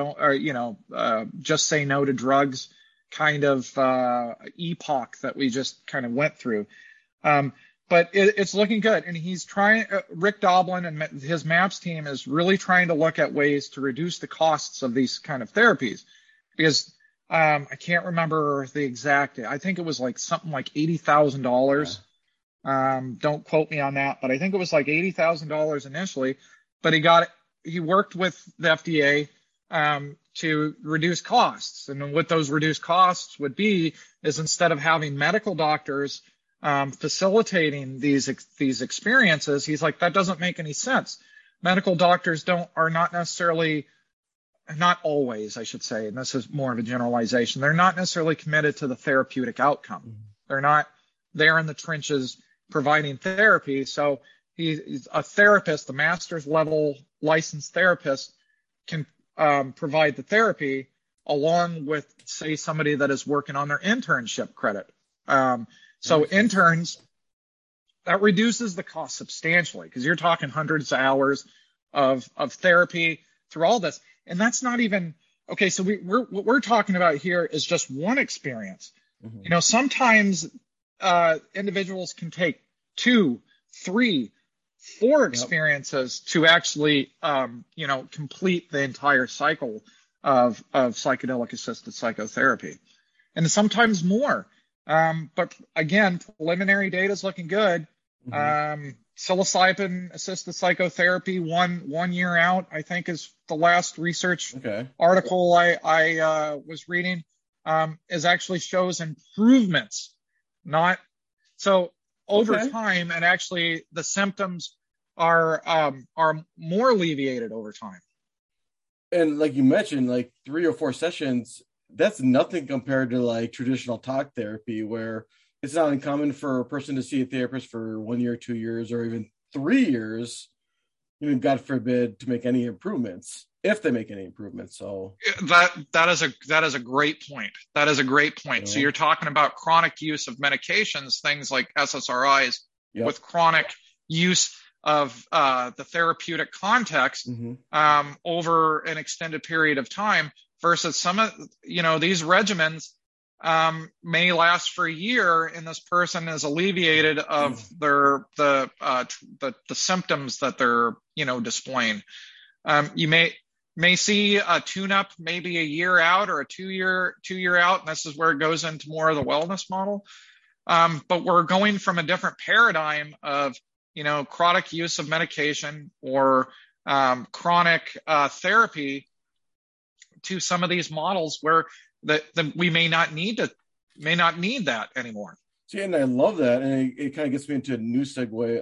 the just say no to drugs kind of epoch that we just kind of went through. But it's looking good. And he's trying, Rick Doblin and his MAPS team is really trying to look at ways to reduce the costs of these kind of therapies. Because I can't remember the exact, I think it was like something like $80,000. Don't quote me on that, but I think it was like $80,000 initially. But he worked with the FDA to reduce costs. And what those reduced costs would be is, instead of having medical doctors facilitating these experiences, he's like, that doesn't make any sense. Medical doctors are not necessarily, not always, I should say, and this is more of a generalization, they're not necessarily committed to the therapeutic outcome. They're not there in the trenches providing therapy. So he's a therapist, a master's level licensed therapist, can provide the therapy along with, say, somebody that is working on their internship credit. So interns that reduces the cost substantially, because you're talking hundreds of hours of therapy through all this. And that's not even, okay, so what we're talking about here is just one experience. Mm-hmm. Sometimes individuals can take 2, 3, 4 experiences to actually, complete the entire cycle of psychedelic assisted psychotherapy, and sometimes more. But again, preliminary data is looking good. Mm-hmm. Psilocybin assisted psychotherapy, one year out, I think, is the last research article I was reading, is actually shows improvements, not so over time, and actually the symptoms are more alleviated over time. And like you mentioned, like 3 or 4 sessions, that's nothing compared to like traditional talk therapy, where it's not uncommon for a person to see a therapist for 1 year, 2 years, or even 3 years, God forbid, to make any improvements, if they make any improvements. So that is a great point. That is a great point. So you're talking about chronic use of medications, things like SSRIs, with chronic use of the therapeutic context over an extended period of time, versus some of these regimens may last for a year, and this person is alleviated of the symptoms that they're displaying. You may see a tune-up maybe a year out, or a two year out, and this is where it goes into more of the wellness model. But we're going from a different paradigm of chronic use of medication or chronic therapy to some of these models where that we may not need that anymore. See, and I love that, and it kind of gets me into a new segue.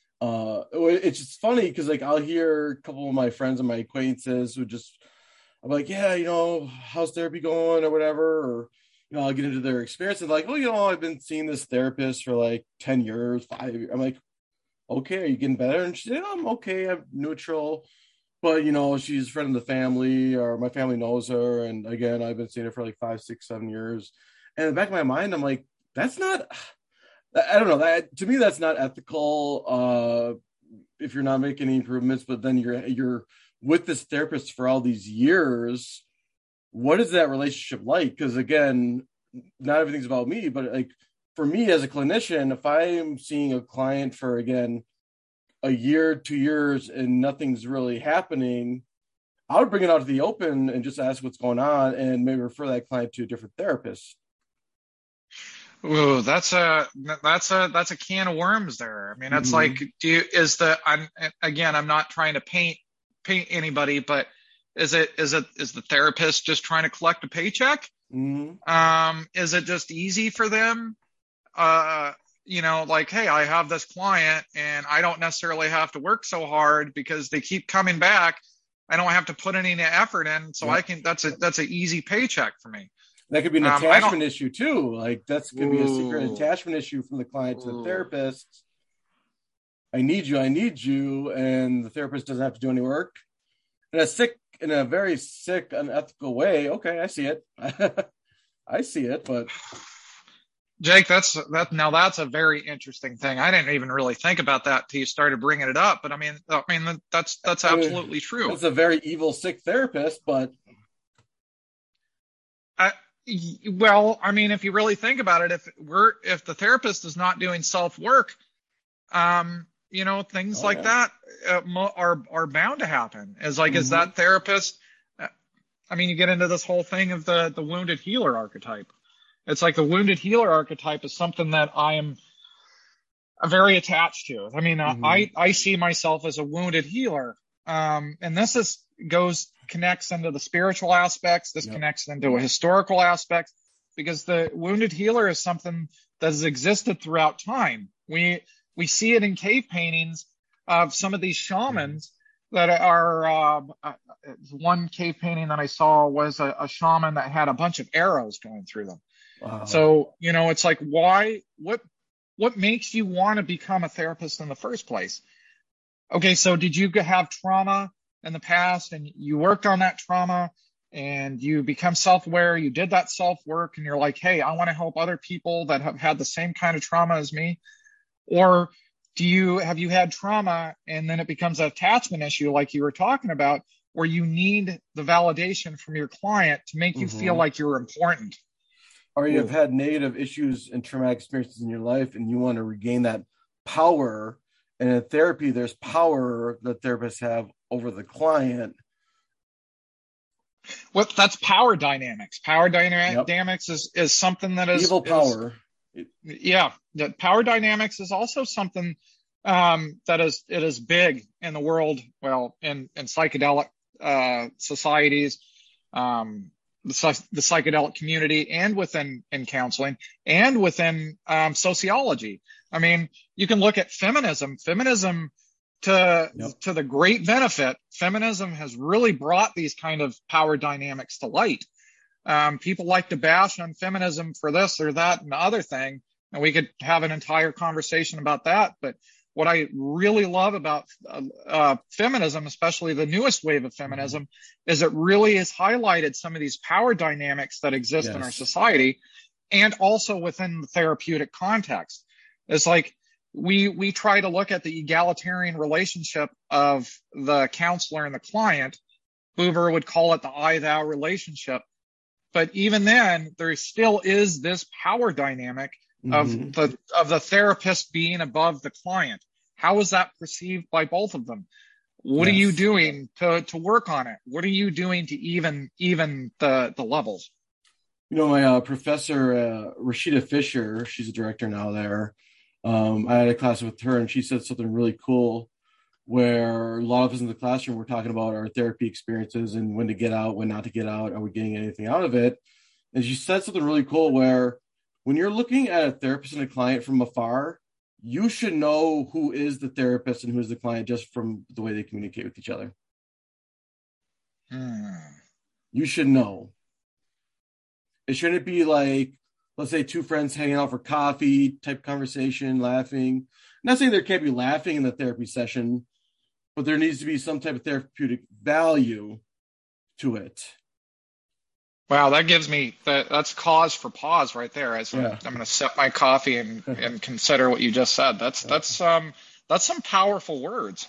It's just funny because like I'll hear a couple of my friends and my acquaintances who I'm like, how's therapy going or whatever, or I'll get into their experience and like, I've been seeing this therapist for like 10 years, 5 years. I'm like, okay, are you getting better? And she said, I'm okay, I'm neutral. But, she's a friend of the family, or my family knows her. And again, I've been seeing her for like 5, 6, 7 years. And in the back of my mind, I'm like, that's not, I don't know, to me, that's not ethical if you're not making any improvements, but then you're with this therapist for all these years. What is that relationship like? Because again, not everything's about me, but like for me as a clinician, if I'm seeing a client for, again, a year, 2 years, and nothing's really happening, I would bring it out to the open and just ask what's going on, and maybe refer that client to a different therapist. Ooh, that's a can of worms there. I mean, it's like, I'm not trying to paint anybody, but is the therapist just trying to collect a paycheck? Is it just easy for them? Like, hey, I have this client and I don't necessarily have to work so hard because they keep coming back. I don't have to put any effort in, so that's an easy paycheck for me. That could be an attachment issue too. Like that's could be a secret attachment issue from the client to the therapist. I need you, and the therapist doesn't have to do any work. In a very sick, unethical way. Okay, I see it. I see it, but Jake, that's a very interesting thing. I didn't even really think about that till you started bringing it up. But I mean, that's absolutely true. It's a very evil, sick therapist, but well, I mean, if you really think about it, if the therapist is not doing self-work, things like that are bound to happen. Is that therapist? I mean, you get into this whole thing of the wounded healer archetype. It's like the wounded healer archetype is something that I am very attached to. I mean, I see myself as a wounded healer. And this connects into the spiritual aspects. This connects into a historical aspect, because the wounded healer is something that has existed throughout time. We see it in cave paintings of some of these shamans that are, one cave painting that I saw was a shaman that had a bunch of arrows going through them. Wow. So, it's like, what makes you want to become a therapist in the first place? Okay, so did you have trauma in the past and you worked on that trauma and you become self-aware, you did that self-work, and you're like, hey, I want to help other people that have had the same kind of trauma as me? Or have you had trauma and then it becomes an attachment issue like you were talking about, where you need the validation from your client to make you feel like you're important? Or you've had negative issues and traumatic experiences in your life and you want to regain that power. And in therapy, there's power that therapists have over the client. Well, that's power dynamics. Power dynamics is something that is evil power. Power dynamics is also something that is big in the world. Well, in psychedelic societies, the psychedelic community, and within counseling, and within sociology. I mean, you can look at feminism. Feminism, to the great benefit, feminism has really brought these kind of power dynamics to light. People like to bash on feminism for this or that and the other thing, and we could have an entire conversation about that. But what I really love about feminism, especially the newest wave of feminism, is it really has highlighted some of these power dynamics that exist in our society, and also within the therapeutic context. It's like we try to look at the egalitarian relationship of the counselor and the client. Buber would call it the I-thou relationship. But even then, there still is this power dynamic of the therapist being above the client. How is that perceived by both of them? What are you doing to work on it? What are you doing to even the levels? You know, my professor, Rashida Fisher, she's a director now there. I had a class with her and she said something really cool where a lot of us in the classroom were talking about our therapy experiences and when to get out, when not to get out. Are we getting anything out of it? And she said something really cool where when you're looking at a therapist and a client from afar, you should know who is the therapist and who is the client just from the way they communicate with each other. You should know. It shouldn't be like, let's say, two friends hanging out for coffee type conversation, laughing. I'm not saying there can't be laughing in the therapy session, but there needs to be some type of therapeutic value to it. Wow, that gives me that's cause for pause right there. I'm going to sip my coffee and consider what you just said. That's some powerful words.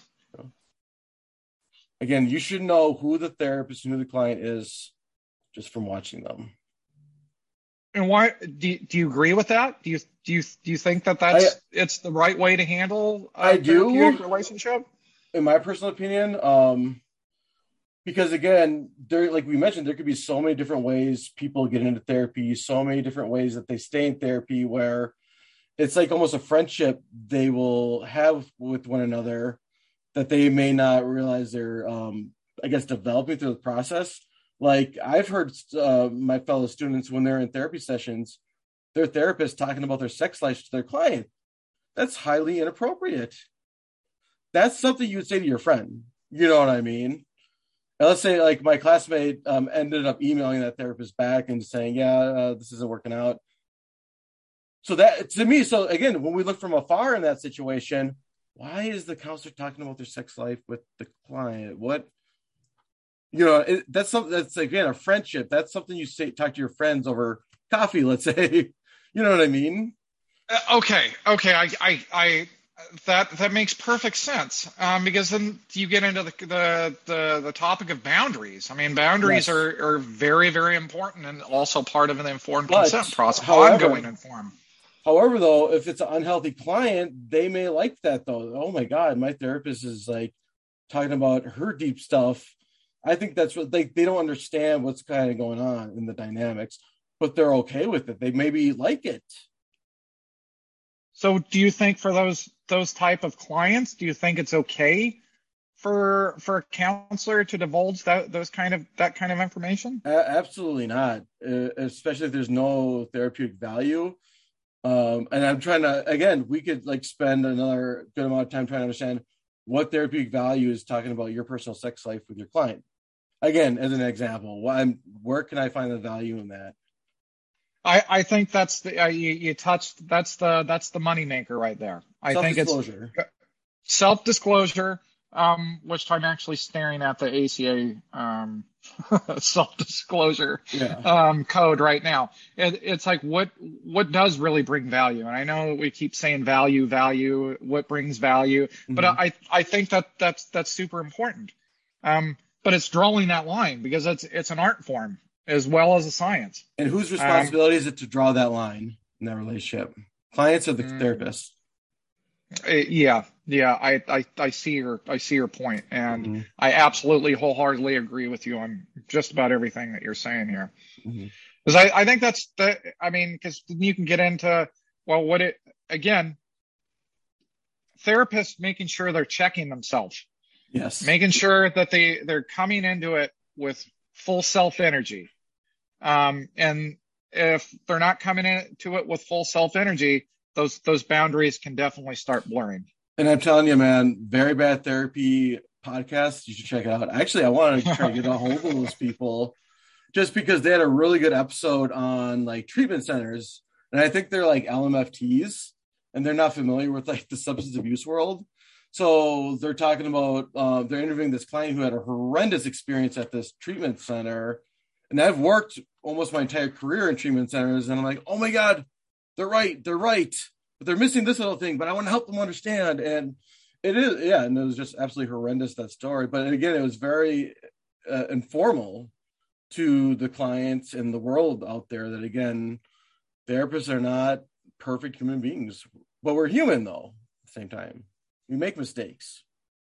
Again, you should know who the therapist and who the client is just from watching them. And why do you agree with that? Do you think that it's the right way to handle a therapeutic relationship? In my personal opinion, because again, there, like we mentioned, there could be so many different ways people get into therapy, so many different ways that they stay in therapy, where it's like almost a friendship they will have with one another that they may not realize they're, developing through the process. Like I've heard my fellow students, when they're in therapy sessions, their therapist talking about their sex life to their client. That's highly inappropriate. That's something you would say to your friend. You know what I mean? And let's say like my classmate ended up emailing that therapist back and saying, this isn't working out. So that to me, so again, when we look from afar in that situation, why is the counselor talking about their sex life with the client? What? You know, that's something that's, again, a friendship. That's something you say, talk to your friends over coffee, let's say. You know what I mean? Okay. I that makes perfect sense. Because then you get into the topic of boundaries. I mean, boundaries are very, very important and also part of an informed consent process. Ongoing informed. However, though, if it's an unhealthy client, they may like that, though. Oh my God, my therapist is like talking about her deep stuff. I think that's what they don't understand what's kind of going on in the dynamics, but they're okay with it. They maybe like it. So do you think for those type of clients, do you think it's okay for a counselor to divulge that kind of information? Absolutely not, especially if there's no therapeutic value. And I'm trying to, again, we could like spend another good amount of time trying to understand what therapeutic value is talking about your personal sex life with your client. Again, as an example, where can I find the value in that? I think that's the you touched. That's the moneymaker right there. I think it's self-disclosure. which I'm actually staring at the ACA self-disclosure Yeah. code right now. It's like what does really bring value? And I know we keep saying value, what brings value, but Hmm. I think that's super important. But it's drawing that line because it's an art form as well as a science. And whose Um, responsibility is it to draw that line in that relationship? Clients or the mm, therapist? yeah, I see your point, and Hmm. I absolutely wholeheartedly agree with you on just about everything that you're saying here. Hmm. Because I think that's the, I mean, because you can get into, well, what it, again, therapists making sure they're checking themselves, Yes. making sure that they're coming into it with full self energy. And if they're not coming into it with full self energy, those boundaries can definitely start blurring. And I'm telling you, man, Very Bad Therapy podcast, you should check it out. Actually, I want to try to get a hold of those people just because they had a really good episode on like treatment centers. And I think they're like LMFTs and they're not familiar with like the substance abuse world. So they're talking about, they're interviewing this client who had a horrendous experience at this treatment center. And I've worked almost my entire career in treatment centers. And I'm like, oh my God, they're right. They're right. But they're missing this little thing, but I want to help them understand. And it is, yeah. And it was just absolutely horrendous, that story. But again, it was very informal to the clients and the world out there that, again, therapists are not perfect human beings, but we're human though. At the same time, we make mistakes.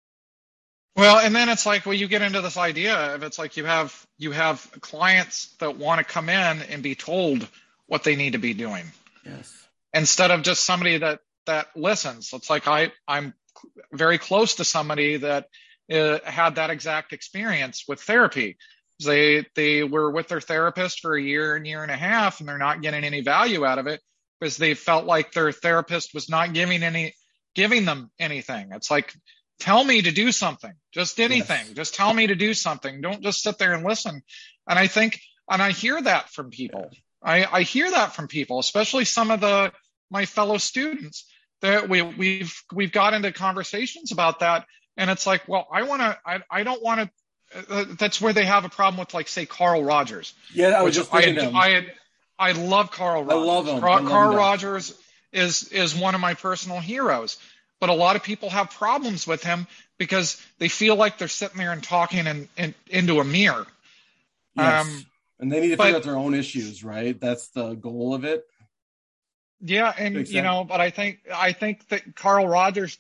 Well, and then it's like, well, you get into this idea of it's like you have clients that want to come in and be told what they need to be doing Yes. instead of just somebody that listens. It's like I'm very close to somebody that had that exact experience with therapy. They were with their therapist for a year and a half, and they're not getting any value out of it because they felt like their therapist was not giving them anything. It's like, tell me to do something, just anything, Yes. just tell me to do something. Don't just sit there and listen. And I think, and I hear that from Yeah. people. I hear that from people, especially some of my fellow students that we've got into conversations about that. And it's like, well, I don't want to, that's where they have a problem with, like, say, Carl Rogers, Yeah. I was which just thinking him. I love Carl I love Rogers. him. I love him Carl to death. Rogers is one of my personal heroes, but a lot of people have problems with him because they feel like they're sitting there and talking into a mirror. Yes. And they need to figure But out their own issues, right? That's the goal of it. yeah, To and extent. but I think that Carl Rogers'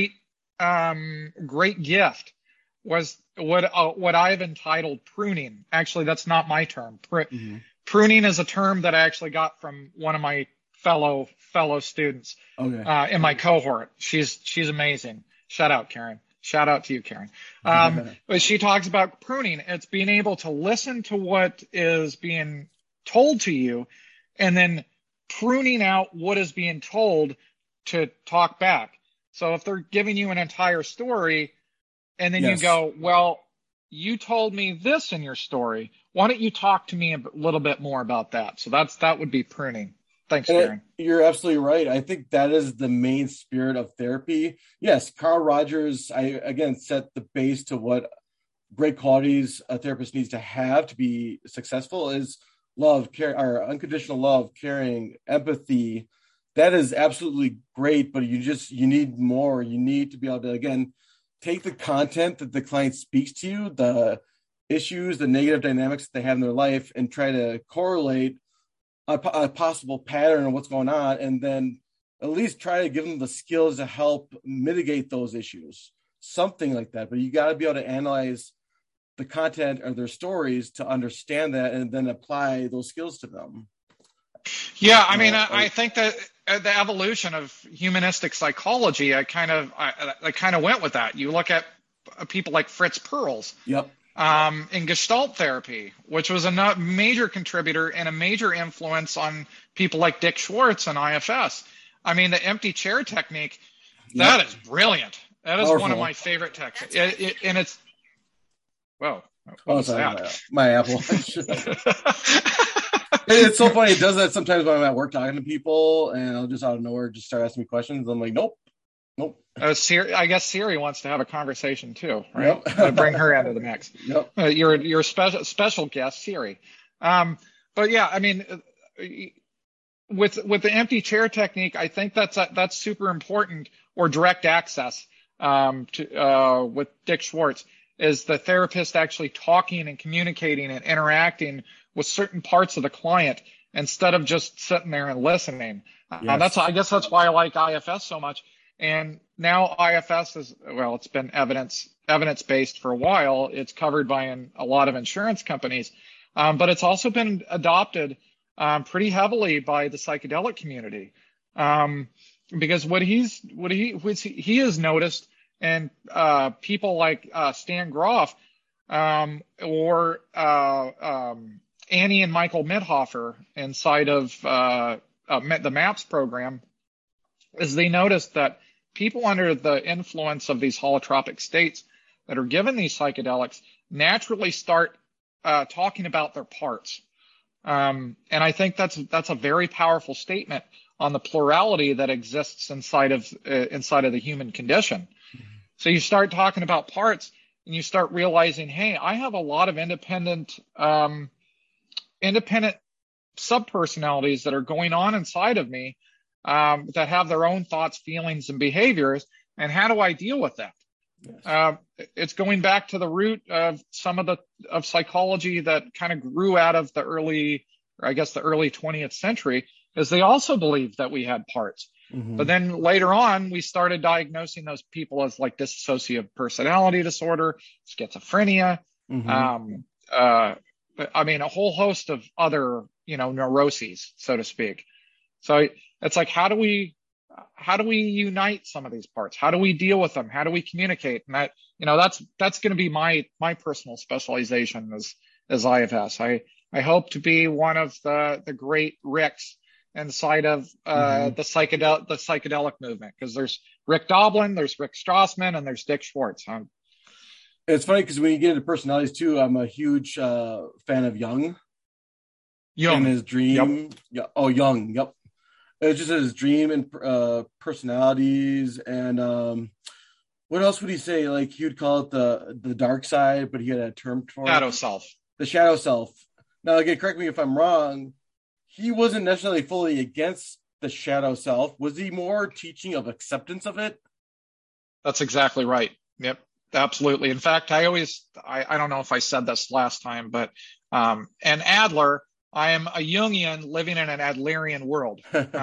great gift was what I've entitled pruning. Actually, that's not my term. Hmm. Pruning is a term that I actually got from one of my fellow students Okay. in my cohort. She's amazing. Shout out, Karen. Shout out to you, Karen. But she talks about pruning. It's being able to listen to what is being told to you, and then pruning out what is being told to talk back. So if they're giving you an entire story, and then you Yes. go, well, you told me this in your story. Why don't you talk to me a little bit more about that? So that would be pruning. Thanks, And Karen. you're absolutely right. I think that is the main spirit of therapy. Yes, Carl Rogers, I again set the base to what great qualities a therapist needs to have to be successful is love, care, or unconditional love, caring, empathy. That is absolutely great, but you need more. You need to be able to, again, take the content that the client speaks to you, the issues, the negative dynamics that they have in their life, and try to correlate a possible pattern of what's going on, and then at least try to give them the skills to help mitigate those issues, something like that. But you got to be able to analyze the content or their stories to understand that and then apply those skills to them. Yeah, I You mean, know, I think that the evolution of humanistic psychology, I kind of went with that. You look at people like Fritz Perls yep. in Gestalt therapy, which was a major contributor and a major influence on people like Dick Schwartz and IFS. I mean, the empty chair technique, Yep. that is brilliant. That is one of my Powerful. favorite techniques. And it's, whoa, what Oh, was sorry, that? my Apple Watch. It's so funny. It does that sometimes when I'm at work talking to people, and I'll just out of nowhere just start asking me questions. I'm like, nope, Nope. I guess Siri wants to have a conversation too, right? Yep. Bring her into the mix. Yep. Your special guest, Siri. But yeah, I mean, with the empty chair technique, I think that's super important. Or direct access with Dick Schwartz is the therapist actually talking and communicating and interacting with certain parts of the client instead of just sitting there and listening. Yes. I guess that's why I like IFS so much. And now IFS is, well, it's been evidence based for a while. It's covered by a lot of insurance companies, but it's also been adopted pretty heavily by the psychedelic community. Because what he has noticed, and people like Stan Groff or Annie and Michael Mithofer inside of the MAPS program, is they noticed that people under the influence of these holotropic states that are given these psychedelics naturally start talking about their parts. And I think that's a very powerful statement on the plurality that exists inside of the human condition. So you start talking about parts and you start realizing, hey, I have a lot of independent subpersonalities that are going on inside of me that have their own thoughts, feelings, and behaviors. And how do I deal with that? Yes. It's going back to the root of some of psychology that kind of grew out of the early 20th century, is they also believed that we had parts. Mm-hmm. But then later on, we started diagnosing those people as like dissociative personality disorder, schizophrenia, mm-hmm. I mean, a whole host of other, neuroses, so to speak. So it's like, how do we unite some of these parts? How do we deal with them? How do we communicate? And that's going to be my personal specialization as IFS. I hope to be one of the great Ricks inside of the psychedelic movement, because there's Rick Doblin, there's Rick Strassman, and there's Dick Schwartz. It's funny because when you get into personalities too, I'm a huge fan of Jung. In his dream. Yep. Yeah. Oh, Jung. Yep. It's just his dream and personalities. And what else would he say? Like, he would call it the dark side, but he had a term for shadow self. The shadow self. Now, again, correct me if I'm wrong. He wasn't necessarily fully against the shadow self. Was he more teaching of acceptance of it? That's exactly right. Yep. Absolutely. In fact, I don't know if I said this last time, but and Adler, I am a Jungian living in an Adlerian world.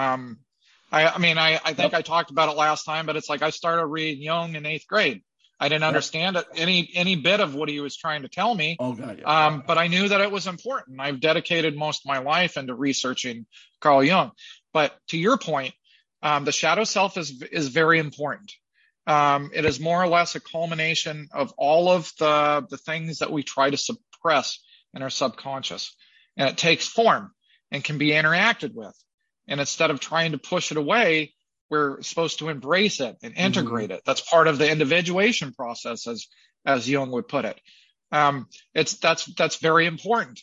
I think I talked about it last time, but it's like I started reading Jung in 8th grade. I didn't understand it, any bit of what he was trying to tell me. Oh, God, yeah. But I knew that it was important. I've dedicated most of my life into researching Carl Jung. But to your point, the shadow self is very important. It is more or less a culmination of all of the things that we try to suppress in our subconscious. And it takes form and can be interacted with. And instead of trying to push it away, we're supposed to embrace it and integrate it. That's part of the individuation process, as Jung would put it. That's very important.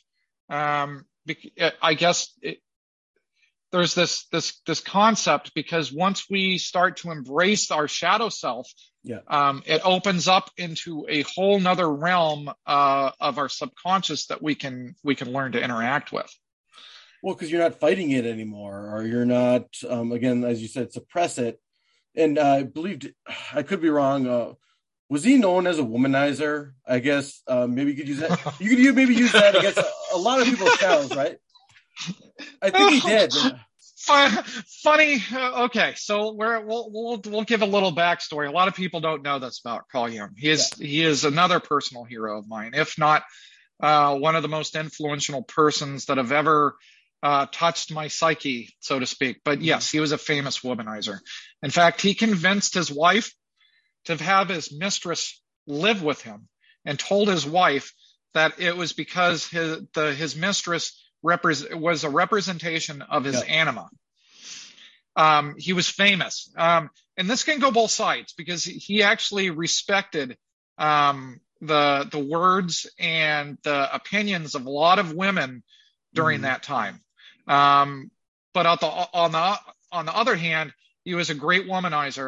I guess there's this concept, because once we start to embrace our shadow self, it opens up into a whole nother realm of our subconscious that we can learn to interact with. Well, because you're not fighting it anymore, or you're not, again, as you said, suppress it. And I believed, I could be wrong. Was he known as a womanizer? I guess maybe you could use that. You could maybe use that against a lot of people's styles, right? I think he did. Funny. Okay, so we'll give a little backstory. A lot of people don't know this about Carl Jung. He is another personal hero of mine, if not one of the most influential persons that have ever touched my psyche, so to speak. But yes, he was a famous womanizer. In fact, he convinced his wife to have his mistress live with him, and told his wife that it was because his mistress was a representation of his anima. He was famous. And this can go both sides, because he actually respected the words and the opinions of a lot of women during that time. But on the other hand, he was a great womanizer.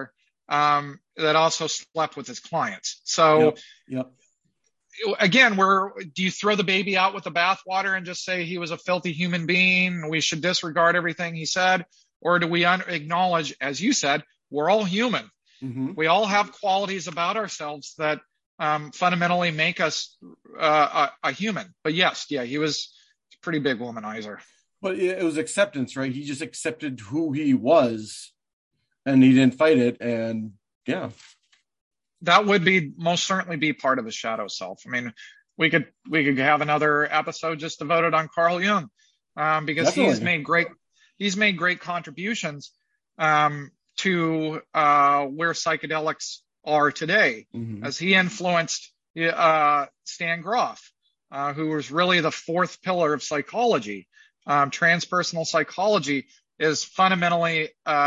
that also slept with his clients. So Yep. again, do you throw the baby out with the bathwater and just say he was a filthy human being? We should disregard everything he said, or do we acknowledge, as you said, we're all human. Mm-hmm. We all have qualities about ourselves that fundamentally make us a human. But yes, yeah, he was a pretty big womanizer. But it was acceptance, right? He just accepted who he was, and he didn't fight it. And yeah, that would be most certainly be part of his shadow self. I mean, we could have another episode just devoted on Carl Jung, because definitely. he's made great contributions to where psychedelics are today, Mm-hmm. as he influenced Stan Groff, who was really the fourth pillar of psychology. Transpersonal psychology is fundamentally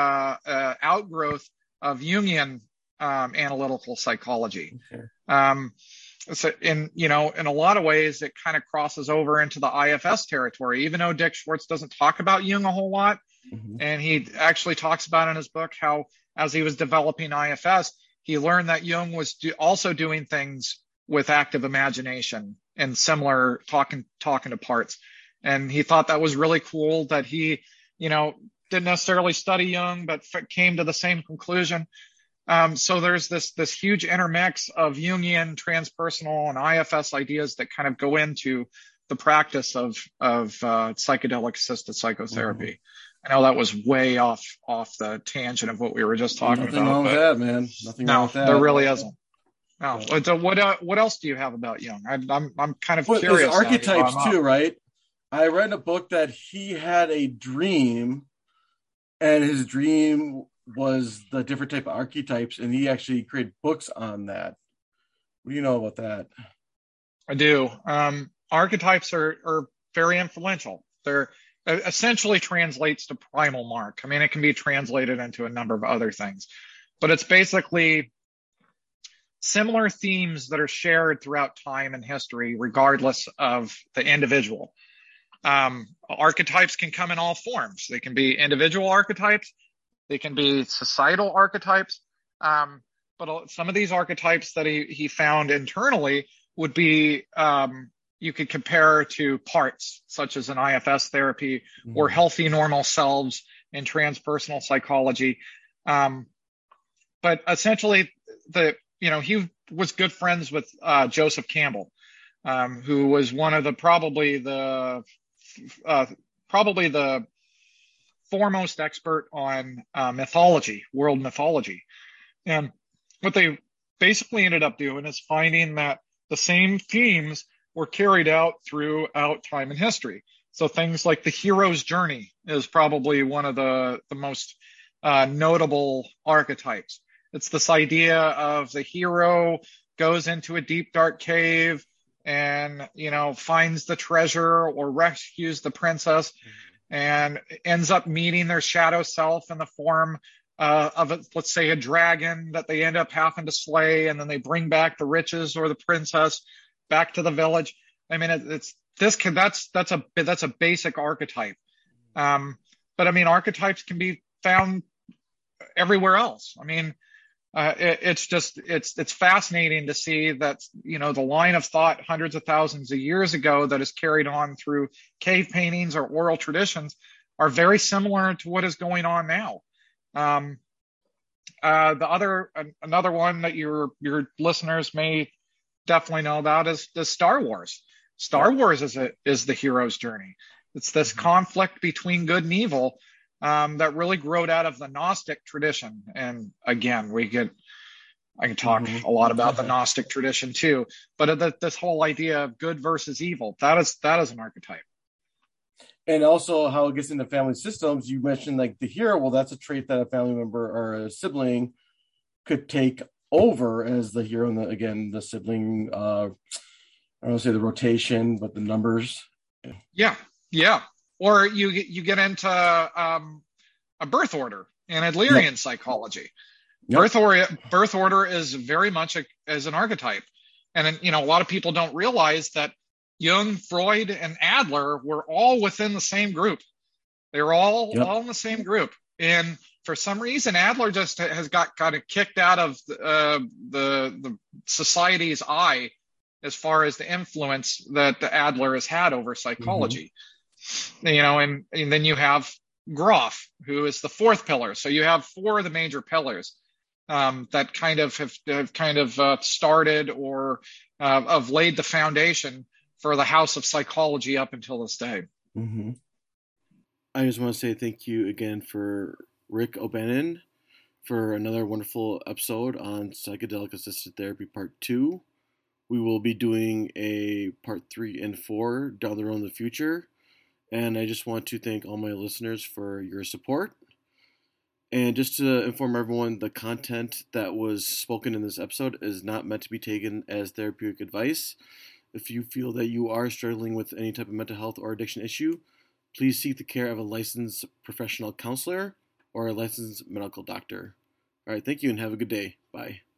outgrowth of Jungian analytical psychology. Okay. So in a lot of ways, it kind of crosses over into the IFS territory, even though Dick Schwartz doesn't talk about Jung a whole lot. Mm-hmm. And he actually talks about in his book how, as he was developing IFS, he learned that Jung was also doing things with active imagination and similar talking to parts. And he thought that was really cool that he, didn't necessarily study Jung, but came to the same conclusion. So there's this huge intermix of Jungian, transpersonal, and IFS ideas that kind of go into the practice of psychedelic assisted psychotherapy. Mm-hmm. I know that was way off the tangent of what we were just talking Nothing about. Wrong with that, man. Nothing wrong with that. There really isn't. No. So what else do you have about Jung? I'm kind of curious. His archetypes too, right? I read in a book that he had a dream, and his dream was the different type of archetypes, and he actually created books on that. What do you know about that? I do. Archetypes are very influential. They're essentially translates to primal mark. I mean, it can be translated into a number of other things, but it's basically similar themes that are shared throughout time and history, regardless of the individual. Archetypes can come in all forms. They can be individual archetypes. They can be societal archetypes. But some of these archetypes that he found internally would be, you could compare to parts, such as an IFS therapy, mm-hmm. or healthy normal selves in transpersonal psychology. But essentially, he was good friends with Joseph Campbell, who was one of the probably the foremost expert on mythology, world mythology. And what they basically ended up doing is finding that the same themes were carried out throughout time and history. So things like the hero's journey is probably one of the most notable archetypes. It's this idea of the hero goes into a deep, dark cave and, finds the treasure or rescues the princess and ends up meeting their shadow self in the form of, let's say, a dragon that they end up having to slay, and then they bring back the riches or the princess back to the village. I mean, that's a basic archetype. But I mean, archetypes can be found everywhere else. I mean, it's fascinating to see that, the line of thought hundreds of thousands of years ago that is carried on through cave paintings or oral traditions are very similar to what is going on now. Another one that your listeners may definitely know about is Star Wars. Star Wars is the hero's journey. It's this conflict between good and evil that really growed out of the Gnostic tradition. And again, I can talk a lot about the Gnostic tradition too, but this whole idea of good versus evil, that is an archetype. And also how it gets into family systems. You mentioned like the hero. Well, that's a trait that a family member or a sibling could take over as the hero. And the sibling, I don't want to say the rotation, but the numbers. Yeah. Or you get into a birth order in Adlerian psychology. Yep. Birth order is very much as an archetype. And, a lot of people don't realize that Jung, Freud, and Adler were all within the same group. They were all in the same group. And for some reason, Adler just has got kind of kicked out of the society's eye as far as the influence that the Adler has had over Mm-hmm. psychology. And then you have Groff, who is the fourth pillar. So you have four of the major pillars that kind of have kind of started or have laid the foundation for the house of psychology up until this day. Mm-hmm. I just want to say thank you again for Rick O'Bannon for another wonderful episode on psychedelic assisted therapy part 2. We will be doing a part 3 and 4 down the road in the future. And I just want to thank all my listeners for your support. And just to inform everyone, the content that was spoken in this episode is not meant to be taken as therapeutic advice. If you feel that you are struggling with any type of mental health or addiction issue, please seek the care of a licensed professional counselor or a licensed medical doctor. All right, thank you and have a good day. Bye.